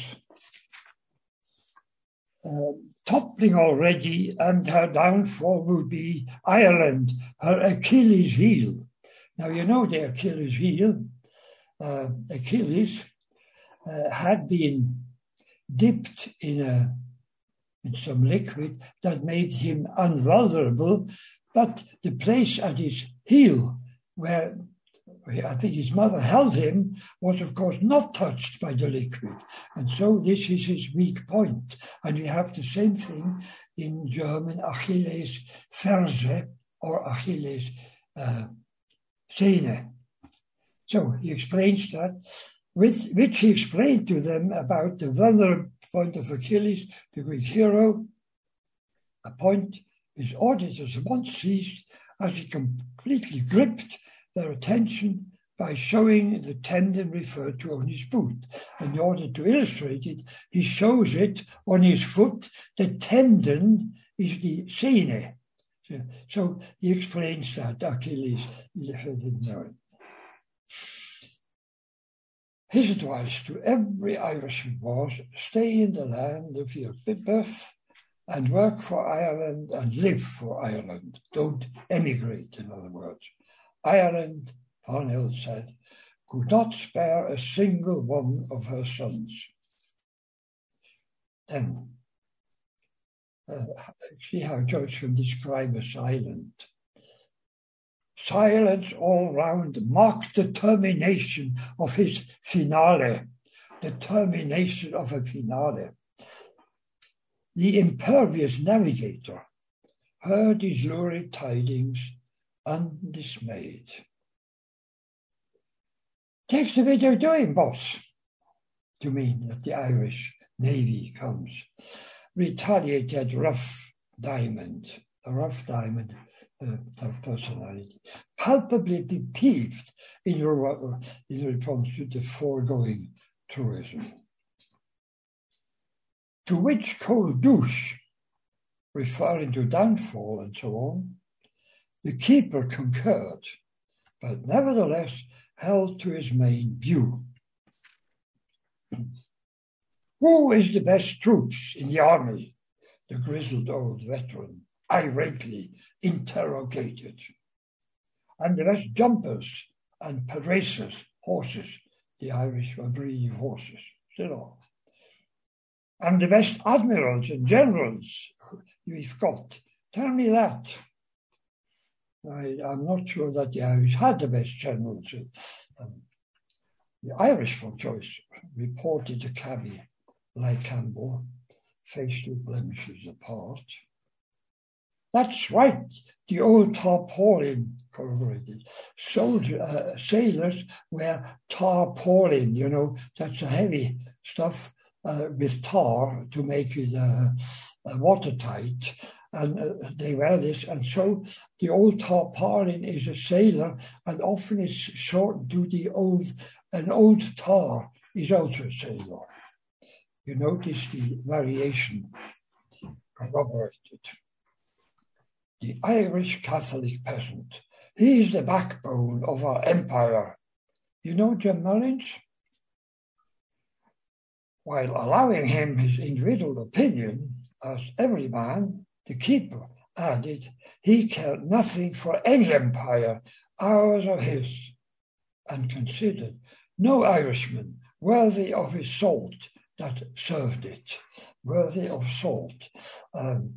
uh, toppling already, and her downfall would be Ireland, her Achilles heel. Now, you know the Achilles heel. Uh, Achilles uh, had been dipped in a in some liquid that made him invulnerable, but the place at his heel, where I think his mother held him, was of course not touched by the liquid. And so this is his weak point. And we have the same thing in German, Achilles Ferse or Achilles uh, Sehne. So he explains that, with which he explained to them about the vulnerable point of Achilles, the Greek hero, a point his auditors once seized as he completely gripped their attention by showing the tendon referred to on his boot. In order to illustrate it, he shows it on his foot. The tendon is the sehne. So, so he explains that Achilles didn't know it. His advice to every Irishman was, stay in the land of your birth and work for Ireland and live for Ireland. Don't emigrate, in other words. Ireland, Parnell said, could not spare a single one of her sons. Then, uh, see how Joyce can describe a silent. Silence all round marked the termination of his finale, the termination of a finale. The impervious navigator heard his lurid tidings undismayed. Takes a bit of doing, boss, to mean that the Irish Navy comes. Retaliated Rough Diamond, a Rough Diamond, uh, personality, palpably peeved in, your, in response to the foregoing truism. To which cold douche, referring to downfall and so on, the keeper concurred, but nevertheless held to his main view. Who is the best troops in the army? The grizzled old veteran irately interrogated. And the best jumpers and racers, horses, the Irish were breeding horses, still are. And the best admirals and generals we've got. Tell me that. I, I'm not sure that the Irish had the best generals. Um, The Irish for choice reported a cabby like Campbell, faced with blemishes apart. That's right, the old tarpaulin corroborated. Soldier, uh, sailors wear tarpaulin, you know, that's a heavy stuff uh, with tar to make it uh, uh, watertight. And uh, they wear this. And so the old tarpaulin is a sailor, and often it's shortened to the old, an old tar is also a sailor. You notice the variation corroborated. The Irish Catholic peasant. He is the backbone of our empire. You know Jim Mullins? While allowing him his individual opinion, as every man, the keeper added, he cared nothing for any empire, ours or his, and considered no Irishman worthy of his salt that served it, worthy of salt. Um,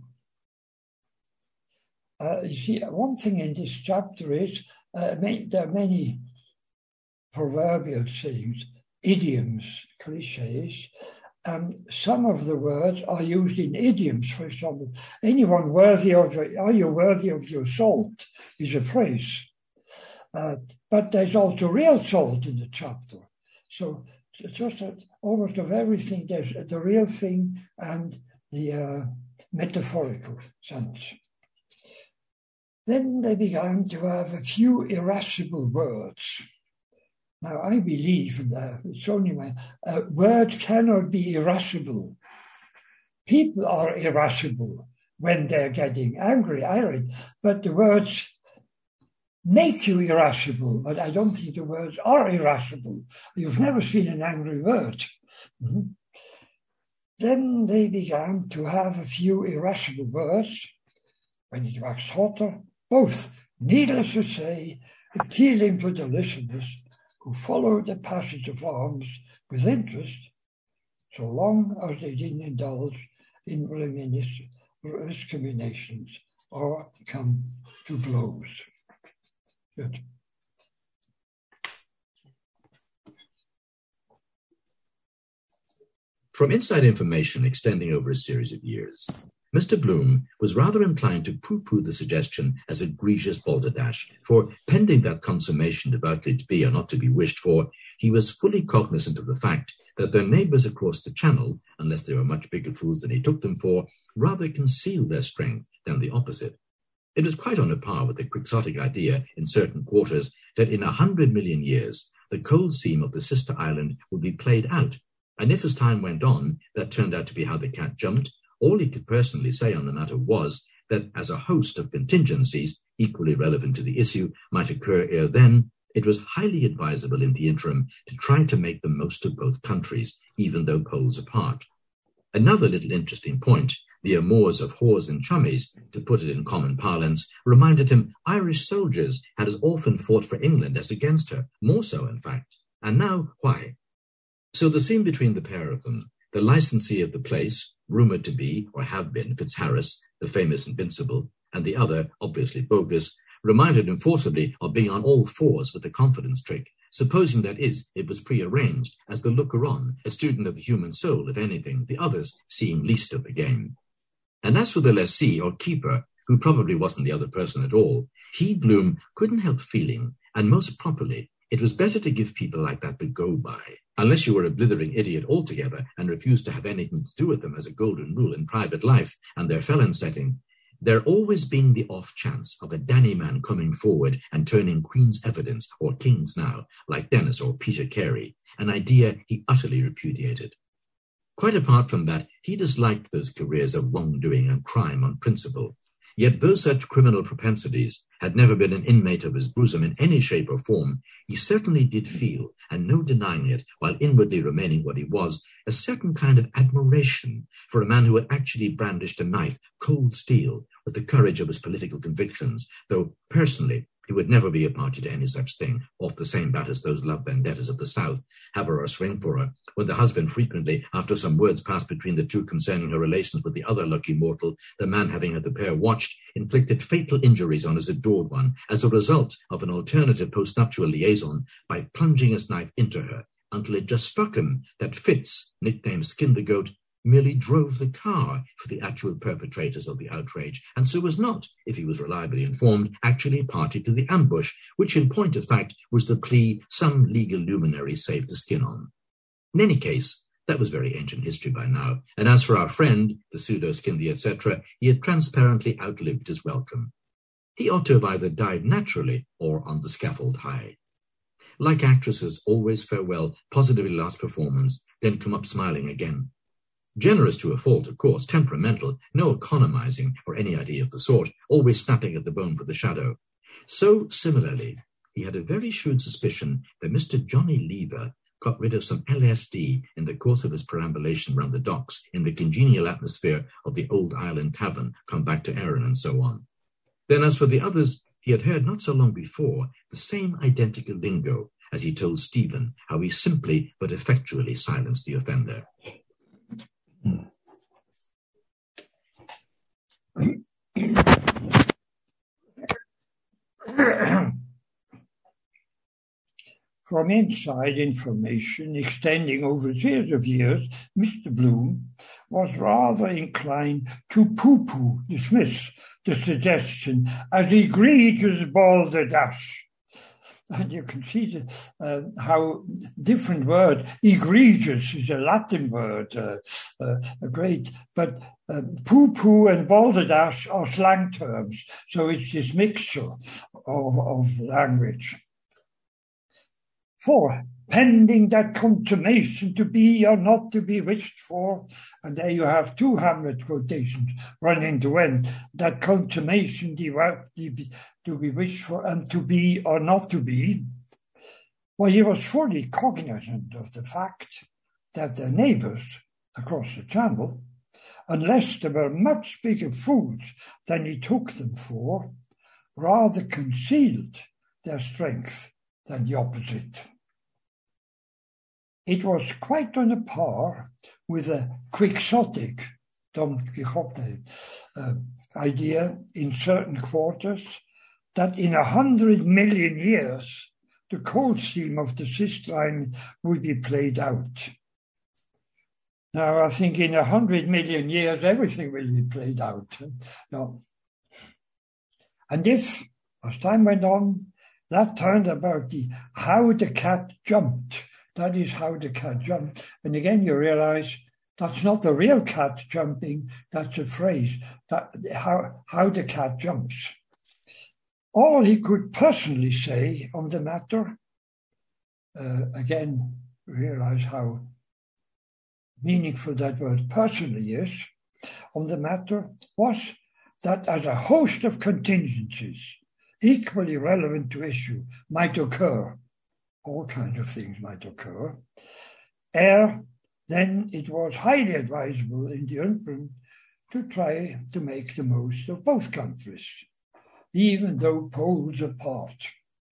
Uh, you see, one thing in this chapter is uh, many, there are many proverbial sayings, idioms, cliches, and some of the words are used in idioms. For example, anyone worthy of, are you worthy of your salt, is a phrase. Uh, but there's also real salt in the chapter. So it's just that almost of everything, there's the real thing and the uh, metaphorical sense. Then they began to have a few irascible words. Now, I believe that it's only my uh, words cannot be irascible. People are irascible when they're getting angry, irate, but the words make you irascible. But I don't think the words are irascible. You've never seen an angry word. Mm-hmm. Then they began to have a few irascible words. When it waxed hotter, both, needless to say, appealing to the listeners who followed the passage of arms with interest, so long as they didn't indulge in discriminations or come to blows. Good. From inside information extending over a series of years, Mister Bloom was rather inclined to pooh-pooh the suggestion as a egregious balderdash, for pending that consummation devoutly to be or not to be wished for, he was fully cognizant of the fact that their neighbours across the channel, unless they were much bigger fools than he took them for, rather concealed their strength than the opposite. It was quite on a par with the quixotic idea in certain quarters that in a hundred million years, the cold seam of the sister island would be played out, and if as time went on, that turned out to be how the cat jumped, all he could personally say on the matter was that as a host of contingencies, equally relevant to the issue, might occur ere then, it was highly advisable in the interim to try to make the most of both countries, even though poles apart. Another little interesting point, the amours of whores and chummies, to put it in common parlance, reminded him Irish soldiers had as often fought for England as against her, more so in fact. And now, why? So the scene between the pair of them, the licensee of the place, rumoured to be, or have been, Fitzharris, the famous Invincible, and the other, obviously bogus, reminded him forcibly of being on all fours with the confidence trick, supposing that is, it was prearranged, as the looker-on, a student of the human soul, if anything, the others seeing least of the game. And as for the lessee, or keeper, who probably wasn't the other person at all, he, Bloom, couldn't help feeling, and most properly, it was better to give people like that the go-by, unless you were a blithering idiot altogether and refused to have anything to do with them as a golden rule in private life and their felon setting. There always being the off chance of a Danny man coming forward and turning Queen's evidence, or King's now, like Dennis or Peter Carey, an idea he utterly repudiated. Quite apart from that, he disliked those careers of wrongdoing and crime on principle. Yet though such criminal propensities had never been an inmate of his bosom in any shape or form, he certainly did feel, and no denying it, while inwardly remaining what he was, a certain kind of admiration for a man who had actually brandished a knife, cold steel, with the courage of his political convictions, though personally he would never be a party to any such thing, off the same bat as those love vendettas of the South, have her or swing for her, when the husband frequently, after some words passed between the two concerning her relations with the other lucky mortal, the man having had the pair watched, inflicted fatal injuries on his adored one as a result of an alternative postnuptial liaison by plunging his knife into her, until it just struck him that Fitz, nicknamed Skin the Goat, merely drove the car for the actual perpetrators of the outrage, and so was not, if he was reliably informed, actually party to the ambush, which in point of fact was the plea some legal luminary saved the skin on. In any case, that was very ancient history by now, and as for our friend, the pseudo-Skin the et cetera, he had transparently outlived his welcome. He ought to have either died naturally or on the scaffold high. Like actresses, always farewell, positively last performance, then come up smiling again. Generous to a fault, of course, temperamental, no economizing or any idea of the sort, always snapping at the bone for the shadow. So, similarly, he had a very shrewd suspicion that Mister Johnny Lever got rid of some L S D in the course of his perambulation round the docks in the congenial atmosphere of the Old Island Tavern, Come Back to Erin, and so on. Then, as for the others, he had heard not so long before the same identical lingo as he told Stephen how he simply but effectually silenced the offender. From inside information extending over a series of years, Mister Bloom was rather inclined to poo-poo, dismiss the suggestion as egregious balderdash. And you can see uh, how different word, egregious is a Latin word, uh, uh, a great, but uh, poo-poo and balderdash are slang terms. So it's this mixture of, of language. Four, pending that consummation to be or not to be wished for, and there you have two Hamlet quotations running to end, that consummation to be wished for and to be or not to be. Well, he was fully cognizant of the fact that their neighbours across the channel, unless they were much bigger fools than he took them for, rather concealed their strength than the opposite. It was quite on a par with a quixotic Don Quixote uh, idea in certain quarters that in a hundred million years the cold stream of the Sistine would be played out. Now, I think in a hundred million years everything will be played out. No. And if, as time went on, that turned about the how the cat jumped. That is how the cat jumped. And again, you realize that's not the real cat jumping, that's a phrase, that how, how the cat jumps. All he could personally say on the matter, uh, again, realize how meaningful that word personally is, on the matter was that as a host of contingencies, equally relevant to issue, might occur. All kinds of things might occur. Ere then it was highly advisable in the interim to try to make the most of both countries, even though poles apart.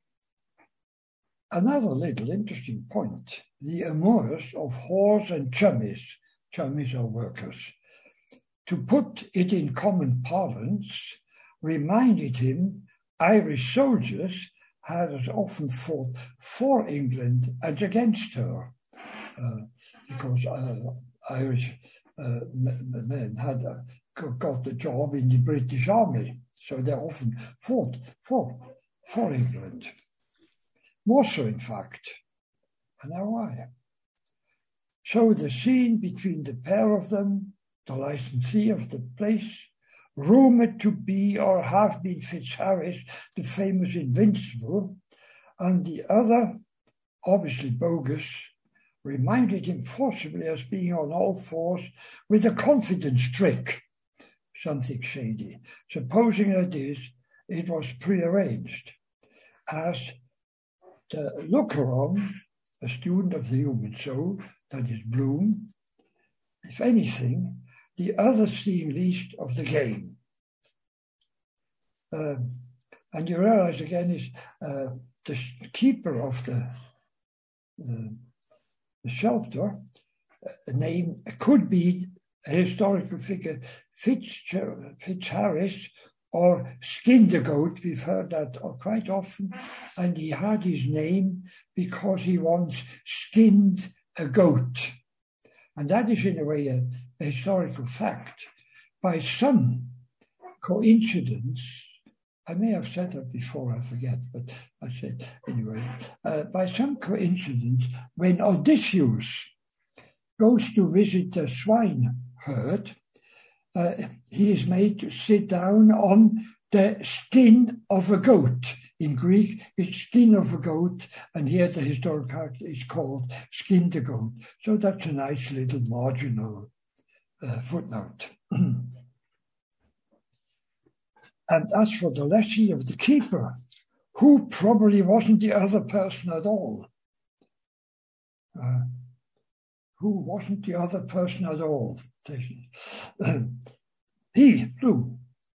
Another little interesting point, the amours of whores and chummies, chummies are workers, to put it in common parlance, reminded him Irish soldiers had as often fought for England as against her, uh, because uh, Irish uh, men had uh, got the job in the British Army, so they often fought for, for England. More so, in fact. And now why? So the scene between the pair of them, the licensee of the place, rumoured to be or have been Fitzharris, the famous Invincible, and the other, obviously bogus, reminded him forcibly as being on all fours with a confidence trick, something shady, supposing that is, it was prearranged, as the looker-on, a student of the human soul, that is Bloom, if anything, the other seeing least of the game. Uh, and you realize again is uh, the keeper of the, uh, the shelter, a name could be a historical figure, Fitz, Fitzharris, or skinned a goat. We've heard that quite often. And he had his name because he once skinned a goat. And that is in a way a, a historical fact. By some coincidence, I may have said that before, I forget, but I said anyway. Uh, by some coincidence, when Odysseus goes to visit the swine herd, uh, he is made to sit down on the skin of a goat. In Greek, it's skin of a goat, and here the historical character is called skinned a goat. So that's a nice little marginal uh, footnote. And as for the lessee of the keeper, who probably wasn't the other person at all, uh, who wasn't the other person at all, um, he, Lou,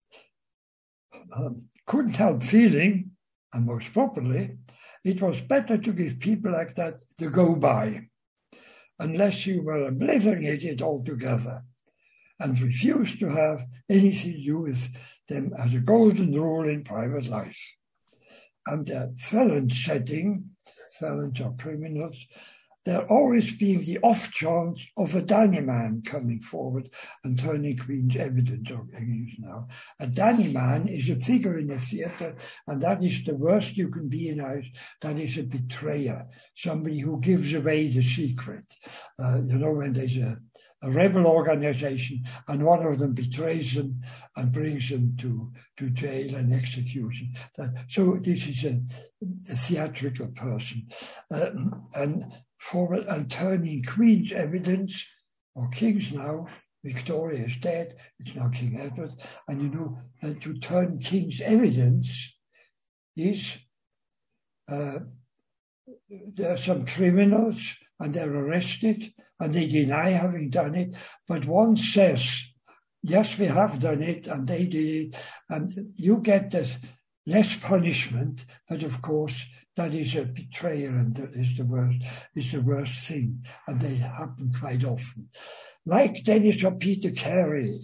um, couldn't help feeling, and most properly, it was better to give people like that the go-by, unless you were a blithering idiot altogether, and refused to have anything to do with them as a golden rule in private life. And the felon setting, felons or criminals, there always being the off chance of a Danny man coming forward and turning Queen's evidence, or use now. A Danny man is a figure in a theatre, and that is the worst you can be in ours. That is a betrayer, somebody who gives away the secret. Uh, you know, when there's a a rebel organization, and one of them betrays them and brings them to, to jail and execution. That, so this is a, a theatrical person. Uh, and for and turning Queen's evidence, or King's now, Victoria is dead, it's now King Edward, and you know, and to turn King's evidence is, uh, there are some criminals, and they're arrested, and they deny having done it. But one says, yes, we have done it, and they did it, and you get the less punishment, but of course, that is a betrayer, and that is the worst, is the worst thing, and they happen quite often. Like Dennis or Peter Carey,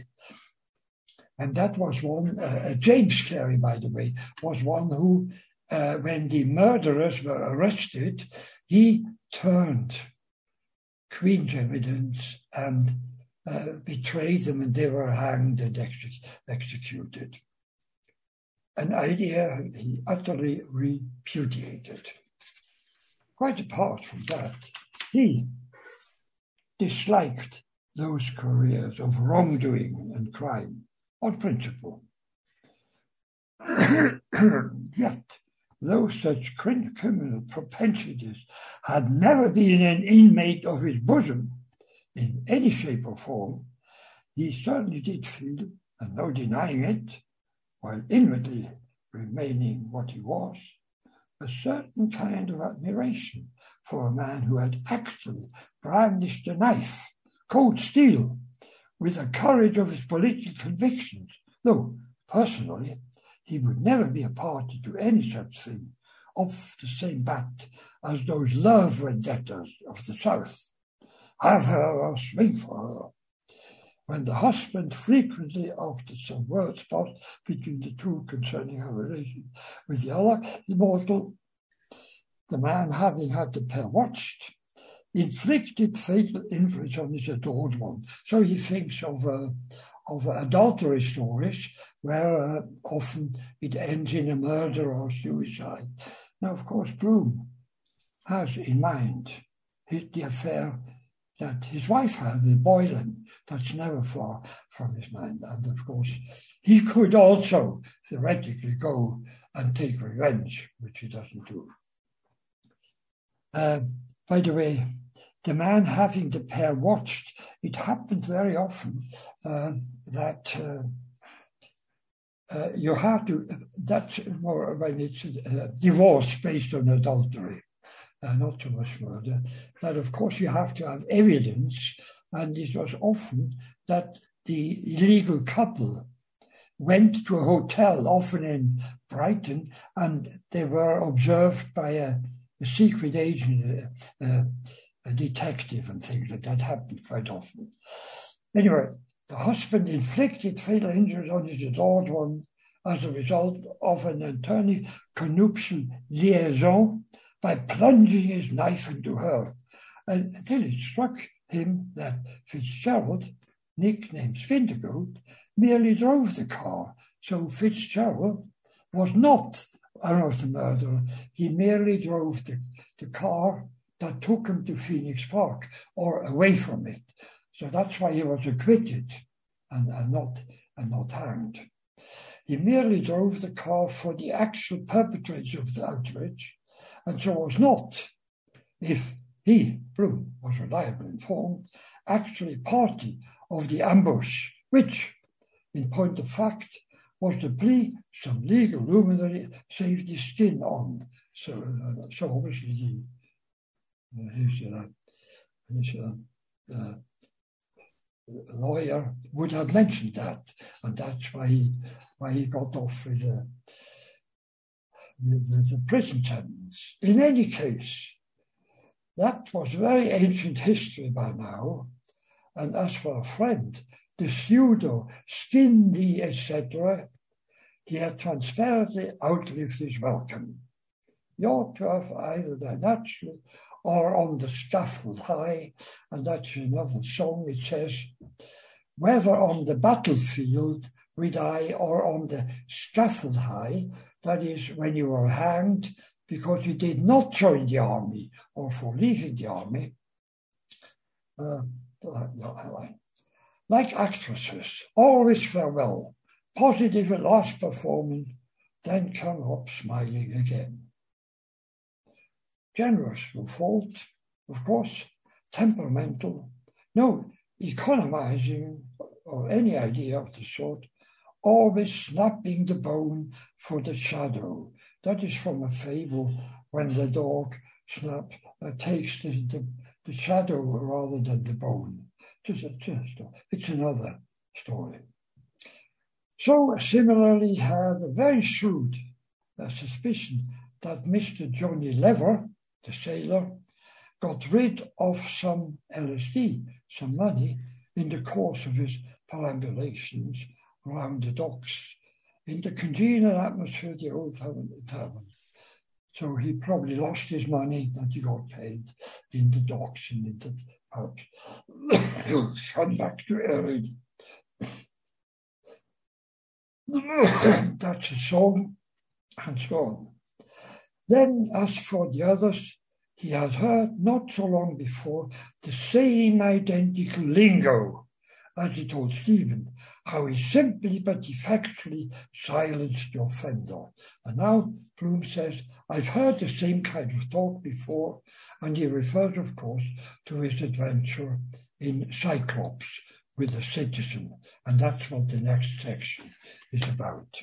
and that was one, uh, James Carey, by the way, was one who, uh, when the murderers were arrested, he turned Queen's evidence and uh, betrayed them, and they were hanged and ex executed. An idea he utterly repudiated. Quite apart from that, he disliked those careers of wrongdoing and crime on principle. Yet, though such criminal propensities had never been an inmate of his bosom in any shape or form, he certainly did feel, and no denying it, while inwardly remaining what he was, a certain kind of admiration for a man who had actually brandished a knife, cold steel, with the courage of his political convictions, though, personally, he would never be a party to any such thing of the same bat as those love vendettas of the South. Have her or swing for her. When the husband frequently, after some words passed between the two concerning her relation with the other immortal, the man, having had the pair watched, inflicted fatal injuries on his adored one. So he thinks of uh, of adultery stories where uh, often it ends in a murder or suicide. Now, of course, Bloom has in mind his, the affair that his wife had with Boylan. That's never far from his mind. And of course, he could also theoretically go and take revenge, which he doesn't do. Uh, by the way, the man having the pair watched, it happened very often uh, that uh, uh, you have to, that's more when it's a divorce based on adultery, uh, not so much murder. But of course you have to have evidence, and it was often that the illegal couple went to a hotel, often in Brighton, and they were observed by a, a secret agent, uh, a detective and things like that. Happened quite often. Anyway, the husband inflicted fatal injuries on his adored one, as a result of an attorney connuptial liaison by plunging his knife into her. And then it struck him that Fitzgerald, nicknamed Skindergoat, merely drove the car. So Fitzgerald was not one of the murderer. He merely drove the, the car that took him to Phoenix Park or away from it. So that's why he was acquitted and, and not and not hanged. He merely drove the car for the actual perpetrator of the outrage, and so was not, if he, Bloom, was reliably informed, actually party of the ambush, which, in point of fact, was the plea some legal luminary saved his skin on. So, uh, so obviously he, uh, his, uh, his uh, uh, lawyer would have mentioned that, and that's why he, why he got off with a, with, with a prison sentence. In any case, that was very ancient history by now, and as for a friend, the pseudo skin thee, et cetera, he had transparently outlived his welcome. He ought to have either died naturally or on the scaffold high, and that's another song. It says, whether on the battlefield we die or on the scaffold high, that is when you were hanged because you did not join the army or for leaving the army. Uh, like actresses, always farewell, positive at last performing, then come up smiling again. Generous no fault, of course, temperamental, no economizing or any idea of the sort, always snapping the bone for the shadow. That is from a fable when the dog snap uh, takes the, the, the shadow rather than the bone. It's, a, it's another story. So similarly had a very shrewd uh, suspicion that Mister Johnny Lever, the sailor, got rid of some L S D, some money, in the course of his perambulations around the docks in the congenial atmosphere of the old tavern. So he probably lost his money that he got paid in the docks and in the pubs. Come back to Erin. That's a song, and so on. Then, as for the others, he had heard not so long before the same identical lingo as he told Stephen, how he simply but effectually silenced the offender. And now Bloom says, I've heard the same kind of talk before, and he refers, of course, to his adventure in Cyclops with a citizen, and that's what the next section is about.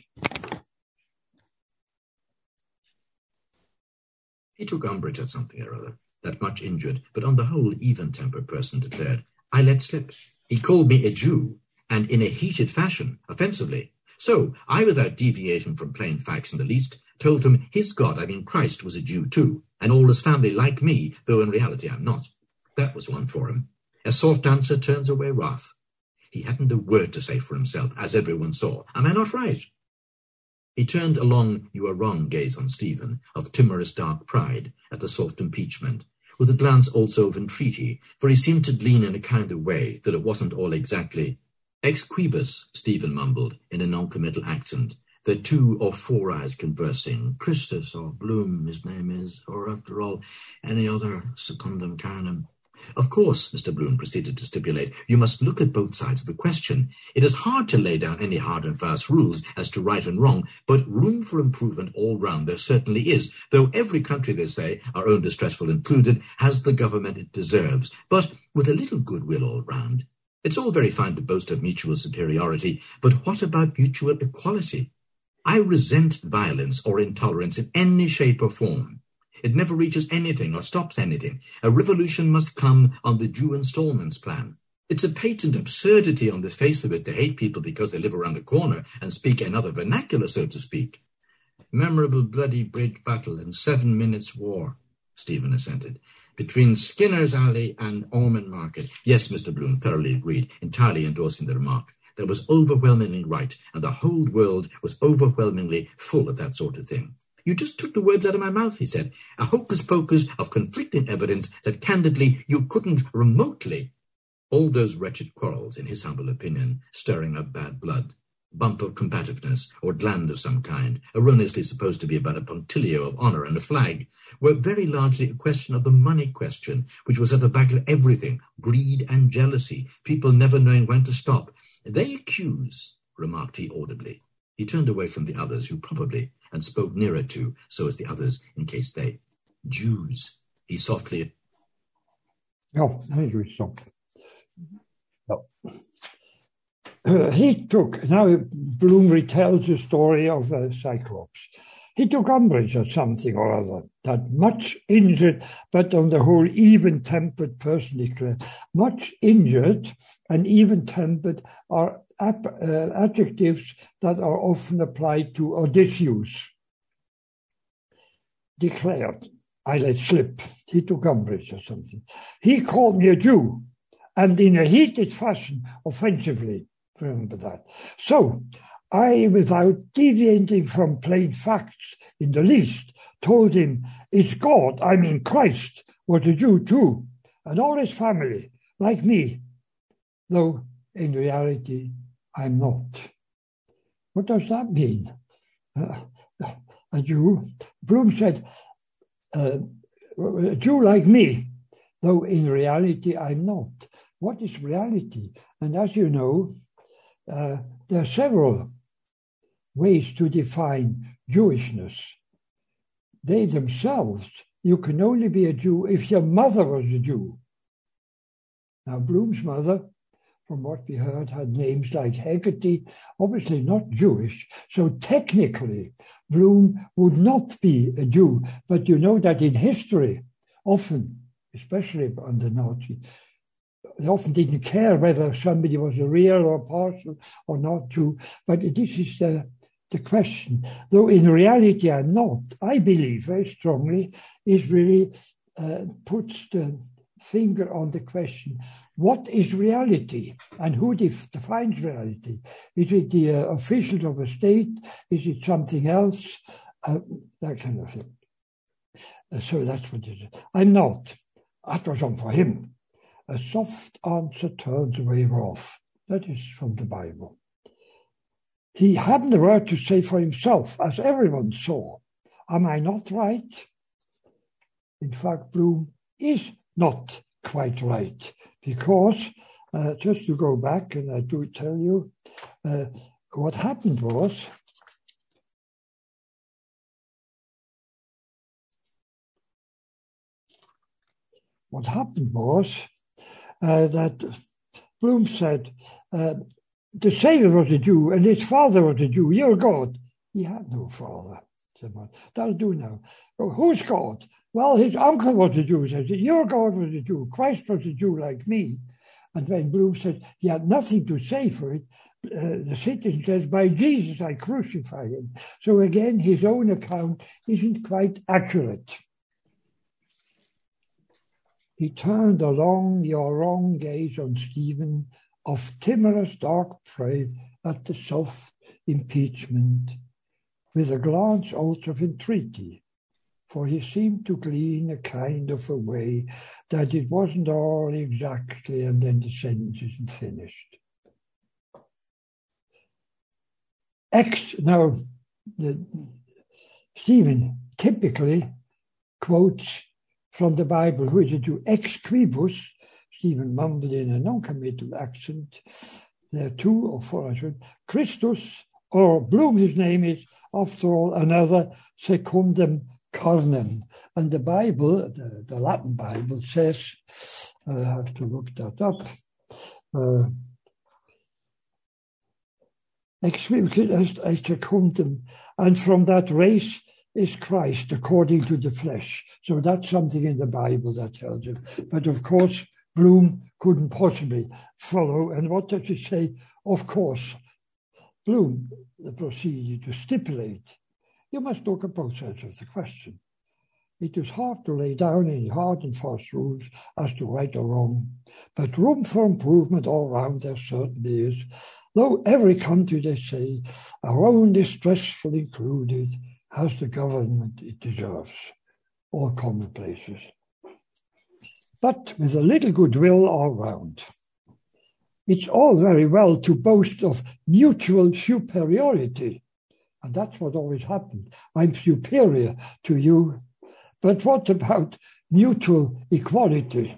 He took umbrage at something or other. That much injured, but on the whole even-tempered person declared, I let slip. He called me a Jew, and in a heated fashion, offensively. So I, without deviating from plain facts in the least, told him his God, I mean Christ, was a Jew too, and all his family like me, though in reality I'm not. That was one for him. A soft answer turns away wrath. He hadn't a word to say for himself, as everyone saw. Am I not right? He turned a long, you are wrong gaze on Stephen, of timorous dark pride, at the soft impeachment, with a glance also of entreaty, for he seemed to glean in a kind of way that it wasn't all exactly. Ex quibus, Stephen mumbled, in a non-committal accent, the two or four eyes conversing, Christus or Bloom, his name is, or after all, any other secundum carnem. Of course, Mister Bloom proceeded to stipulate, you must look at both sides of the question. It is hard to lay down any hard and fast rules as to right and wrong, but room for improvement all round there certainly is, though every country, they say, our own distressful included, has the government it deserves, but with a little goodwill all round. It's all very fine to boast of mutual superiority, but what about mutual equality? I resent violence or intolerance in any shape or form. It never reaches anything or stops anything. A revolution must come on the due installments plan. It's a patent absurdity on the face of it to hate people because they live around the corner and speak another vernacular, so to speak. Memorable bloody bridge battle and seven minutes war, Stephen assented, between Skinner's Alley and Ormond Market. Yes, Mister Bloom thoroughly agreed, entirely endorsing the remark. that was overwhelmingly right, and the whole world was overwhelmingly full of that sort of thing. You just took the words out of my mouth, he said. A hocus-pocus of conflicting evidence that, candidly, you couldn't remotely. All those wretched quarrels, in his humble opinion, stirring up bad blood, bump of combativeness, or gland of some kind, erroneously supposed to be about a punctilio of honour and a flag, were very largely a question of the money question, which was at the back of everything, greed and jealousy, people never knowing when to stop. They accuse, remarked he audibly. He turned away from the others, who probably, and spoke nearer to, so as the others, in case they, Jews, he softly... Oh, I think we stopped. No. Uh, he took, now Bloom retells the story of uh, Cyclops. He took umbrage at something or other, that much injured, but on the whole even-tempered person declared. Much injured and even-tempered are ap- uh, adjectives that are often applied to Odysseus. Declared, I let slip. He took umbrage or something. He called me a Jew, and in a heated fashion, offensively. Remember that. So, I, without deviating from plain facts in the least, told him, it's God, I mean Christ, was a Jew too, and all his family, like me, though in reality I'm not. What does that mean? Uh, a Jew? Bloom said, uh, a Jew like me, though in reality I'm not. What is reality? And as you know, uh, there are several ways to define Jewishness. They themselves, you can only be a Jew if your mother was a Jew. Now, Bloom's mother, from what we heard, had names like Haggerty, obviously not Jewish. So technically, Bloom would not be a Jew. But you know that in history, often, especially under Nazi, they often didn't care whether somebody was a real or partial or not Jew. But this is the, the question. Though in reality I'm not, I believe very strongly, is really uh, puts the finger on the question, what is reality and who def- defines reality? Is it the uh, officials of a state? Is it something else? Uh, that kind of thing. Uh, so that's what it is. I'm not. That was on for him. A soft answer turns away wrath. That is from the Bible. He hadn't a word to say for himself, as everyone saw. Am I not right? In fact, Bloom is not quite right, because, uh, just to go back, and I do tell you, uh, what happened was, what happened was, Uh, that Bloom said, uh, the Savior was a Jew and his father was a Jew. You're God. He had no father. That'll do now. Oh, who's God? Well, his uncle was a Jew. Said, your God was a Jew. Christ was a Jew like me. And when Bloom said he had nothing to say for it, uh, the citizen says, by Jesus I crucify him. So again, his own account isn't quite accurate. He turned a long, your wrong gaze on Stephen, of timorous dark prey at the soft impeachment, with a glance also of entreaty, for he seemed to glean a kind of a way that it wasn't all exactly, and then the sentence isn't finished. Ex, now, the, Stephen typically quotes from the Bible, which is to ex quibus, Stephen mumbled in a non-committal accent. There are two or four, I should. Christus, or Bloom, his name is, after all, another secundum carnem. And the Bible, the, the Latin Bible, says, I have to look that up, uh, ex quibus ex secundum, and from that race is Christ according to the flesh. So that's something in the Bible that tells you. But of course, Bloom couldn't possibly follow. And what does it say? Of course, Bloom proceeded to stipulate, you must look at both sides of the question. It is hard to lay down any hard and fast rules as to right or wrong, but room for improvement all round there certainly is, though every country, they say, our own distressful included, has the government it deserves, all commonplaces. But with a little goodwill all round. It's all very well to boast of mutual superiority, and that's what always happened. I'm superior to you. But what about mutual equality?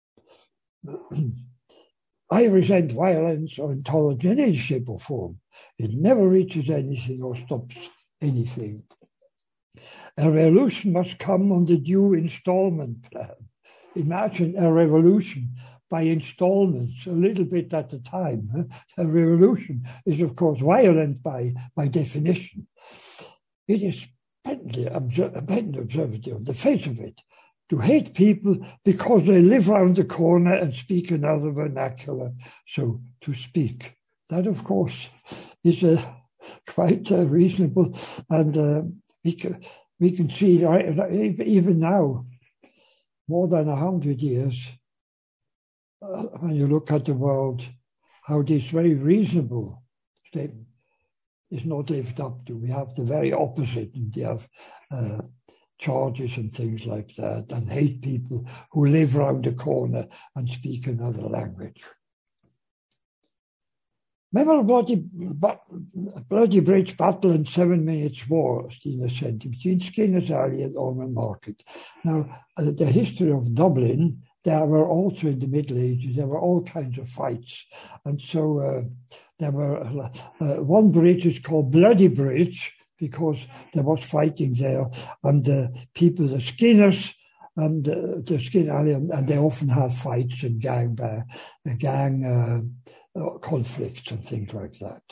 I resent violence or intolerance in any shape or form. It never reaches anything or stops anything. A revolution must come on the due installment plan. Imagine a revolution by installments, a little bit at a time. A revolution is, of course, violent by, by definition. It is patently observable on the face of it to hate people because they live round the corner and speak another vernacular, so to speak. That, of course, is uh, quite uh, reasonable, and uh, we, can, we can see right, even now, more than a hundred years, uh, when you look at the world, how this very reasonable statement is not lived up to. We have the very opposite, and we have uh, charges and things like that, and hate people who live round the corner and speak another language. Remember Bloody, Bloody Bridge Battle and Seven Minutes War, Stina said, between Skinner's Alley and Ormond Market. Now, uh, the history of Dublin, there were also in the Middle Ages, there were all kinds of fights. And so uh, there were, uh, uh, one bridge is called Bloody Bridge because there was fighting there. And the people, the Skinners, and uh, the Skinner Alley, and, and they often had fights and gang, uh, gang uh, Uh, conflicts and things like that.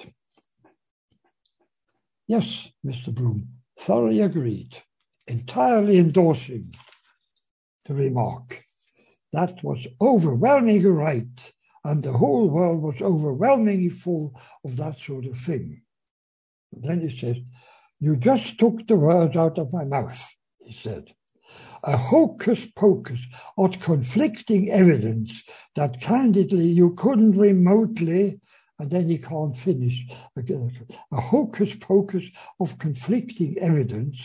Yes, Mister Bloom, thoroughly agreed, entirely endorsing the remark. That was overwhelmingly right, and the whole world was overwhelmingly full of that sort of thing. And then he says, you just took the words out of my mouth, he said. A hocus pocus of conflicting evidence that candidly you couldn't remotely, and then you can't finish. A hocus pocus of conflicting evidence.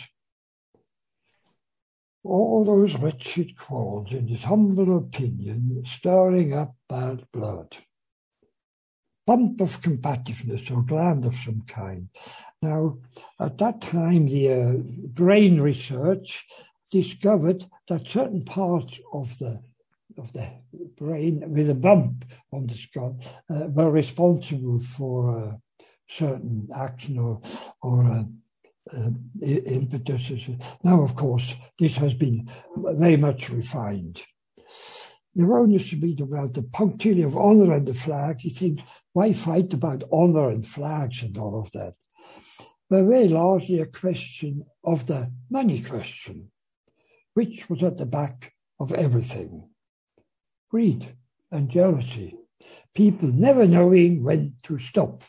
All those wretched quarrels, in his humble opinion, stirring up bad blood. Bump of combativeness or gland of some kind. Now, at that time, the uh, brain research discovered that certain parts of the of the brain with a bump on the skull uh, were responsible for uh, certain action or or uh, uh, impetuses. Now, of course, this has been very much refined. Erroneous to be about the punctilio of honour and the flag. He thinks, why fight about honour and flags and all of that? But very largely a question of the money question, which was at the back of everything. Greed and jealousy, people never knowing when to stop.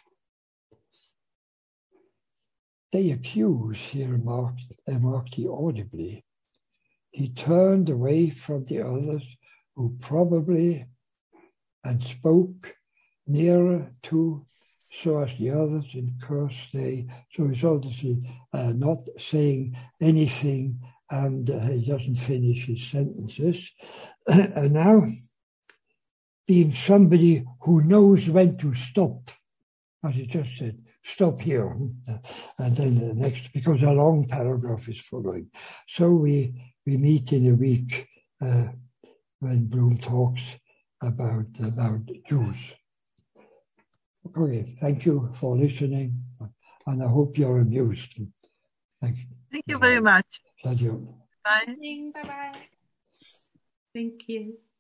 They accuse, he remarked, remarked he audibly. He turned away from the others who probably, and spoke nearer to, so as the others in curse they, so he's obviously uh, not saying anything, and uh, he doesn't finish his sentences. And now, being somebody who knows when to stop, as he just said, stop here, and then the next, because a long paragraph is following. So we, we meet in a week uh, when Bloom talks about, about Jews. Okay, thank you for listening, and I hope you're amused. Thank you. Thank you very much. Thank you. Bye. Bye bye. Thank you.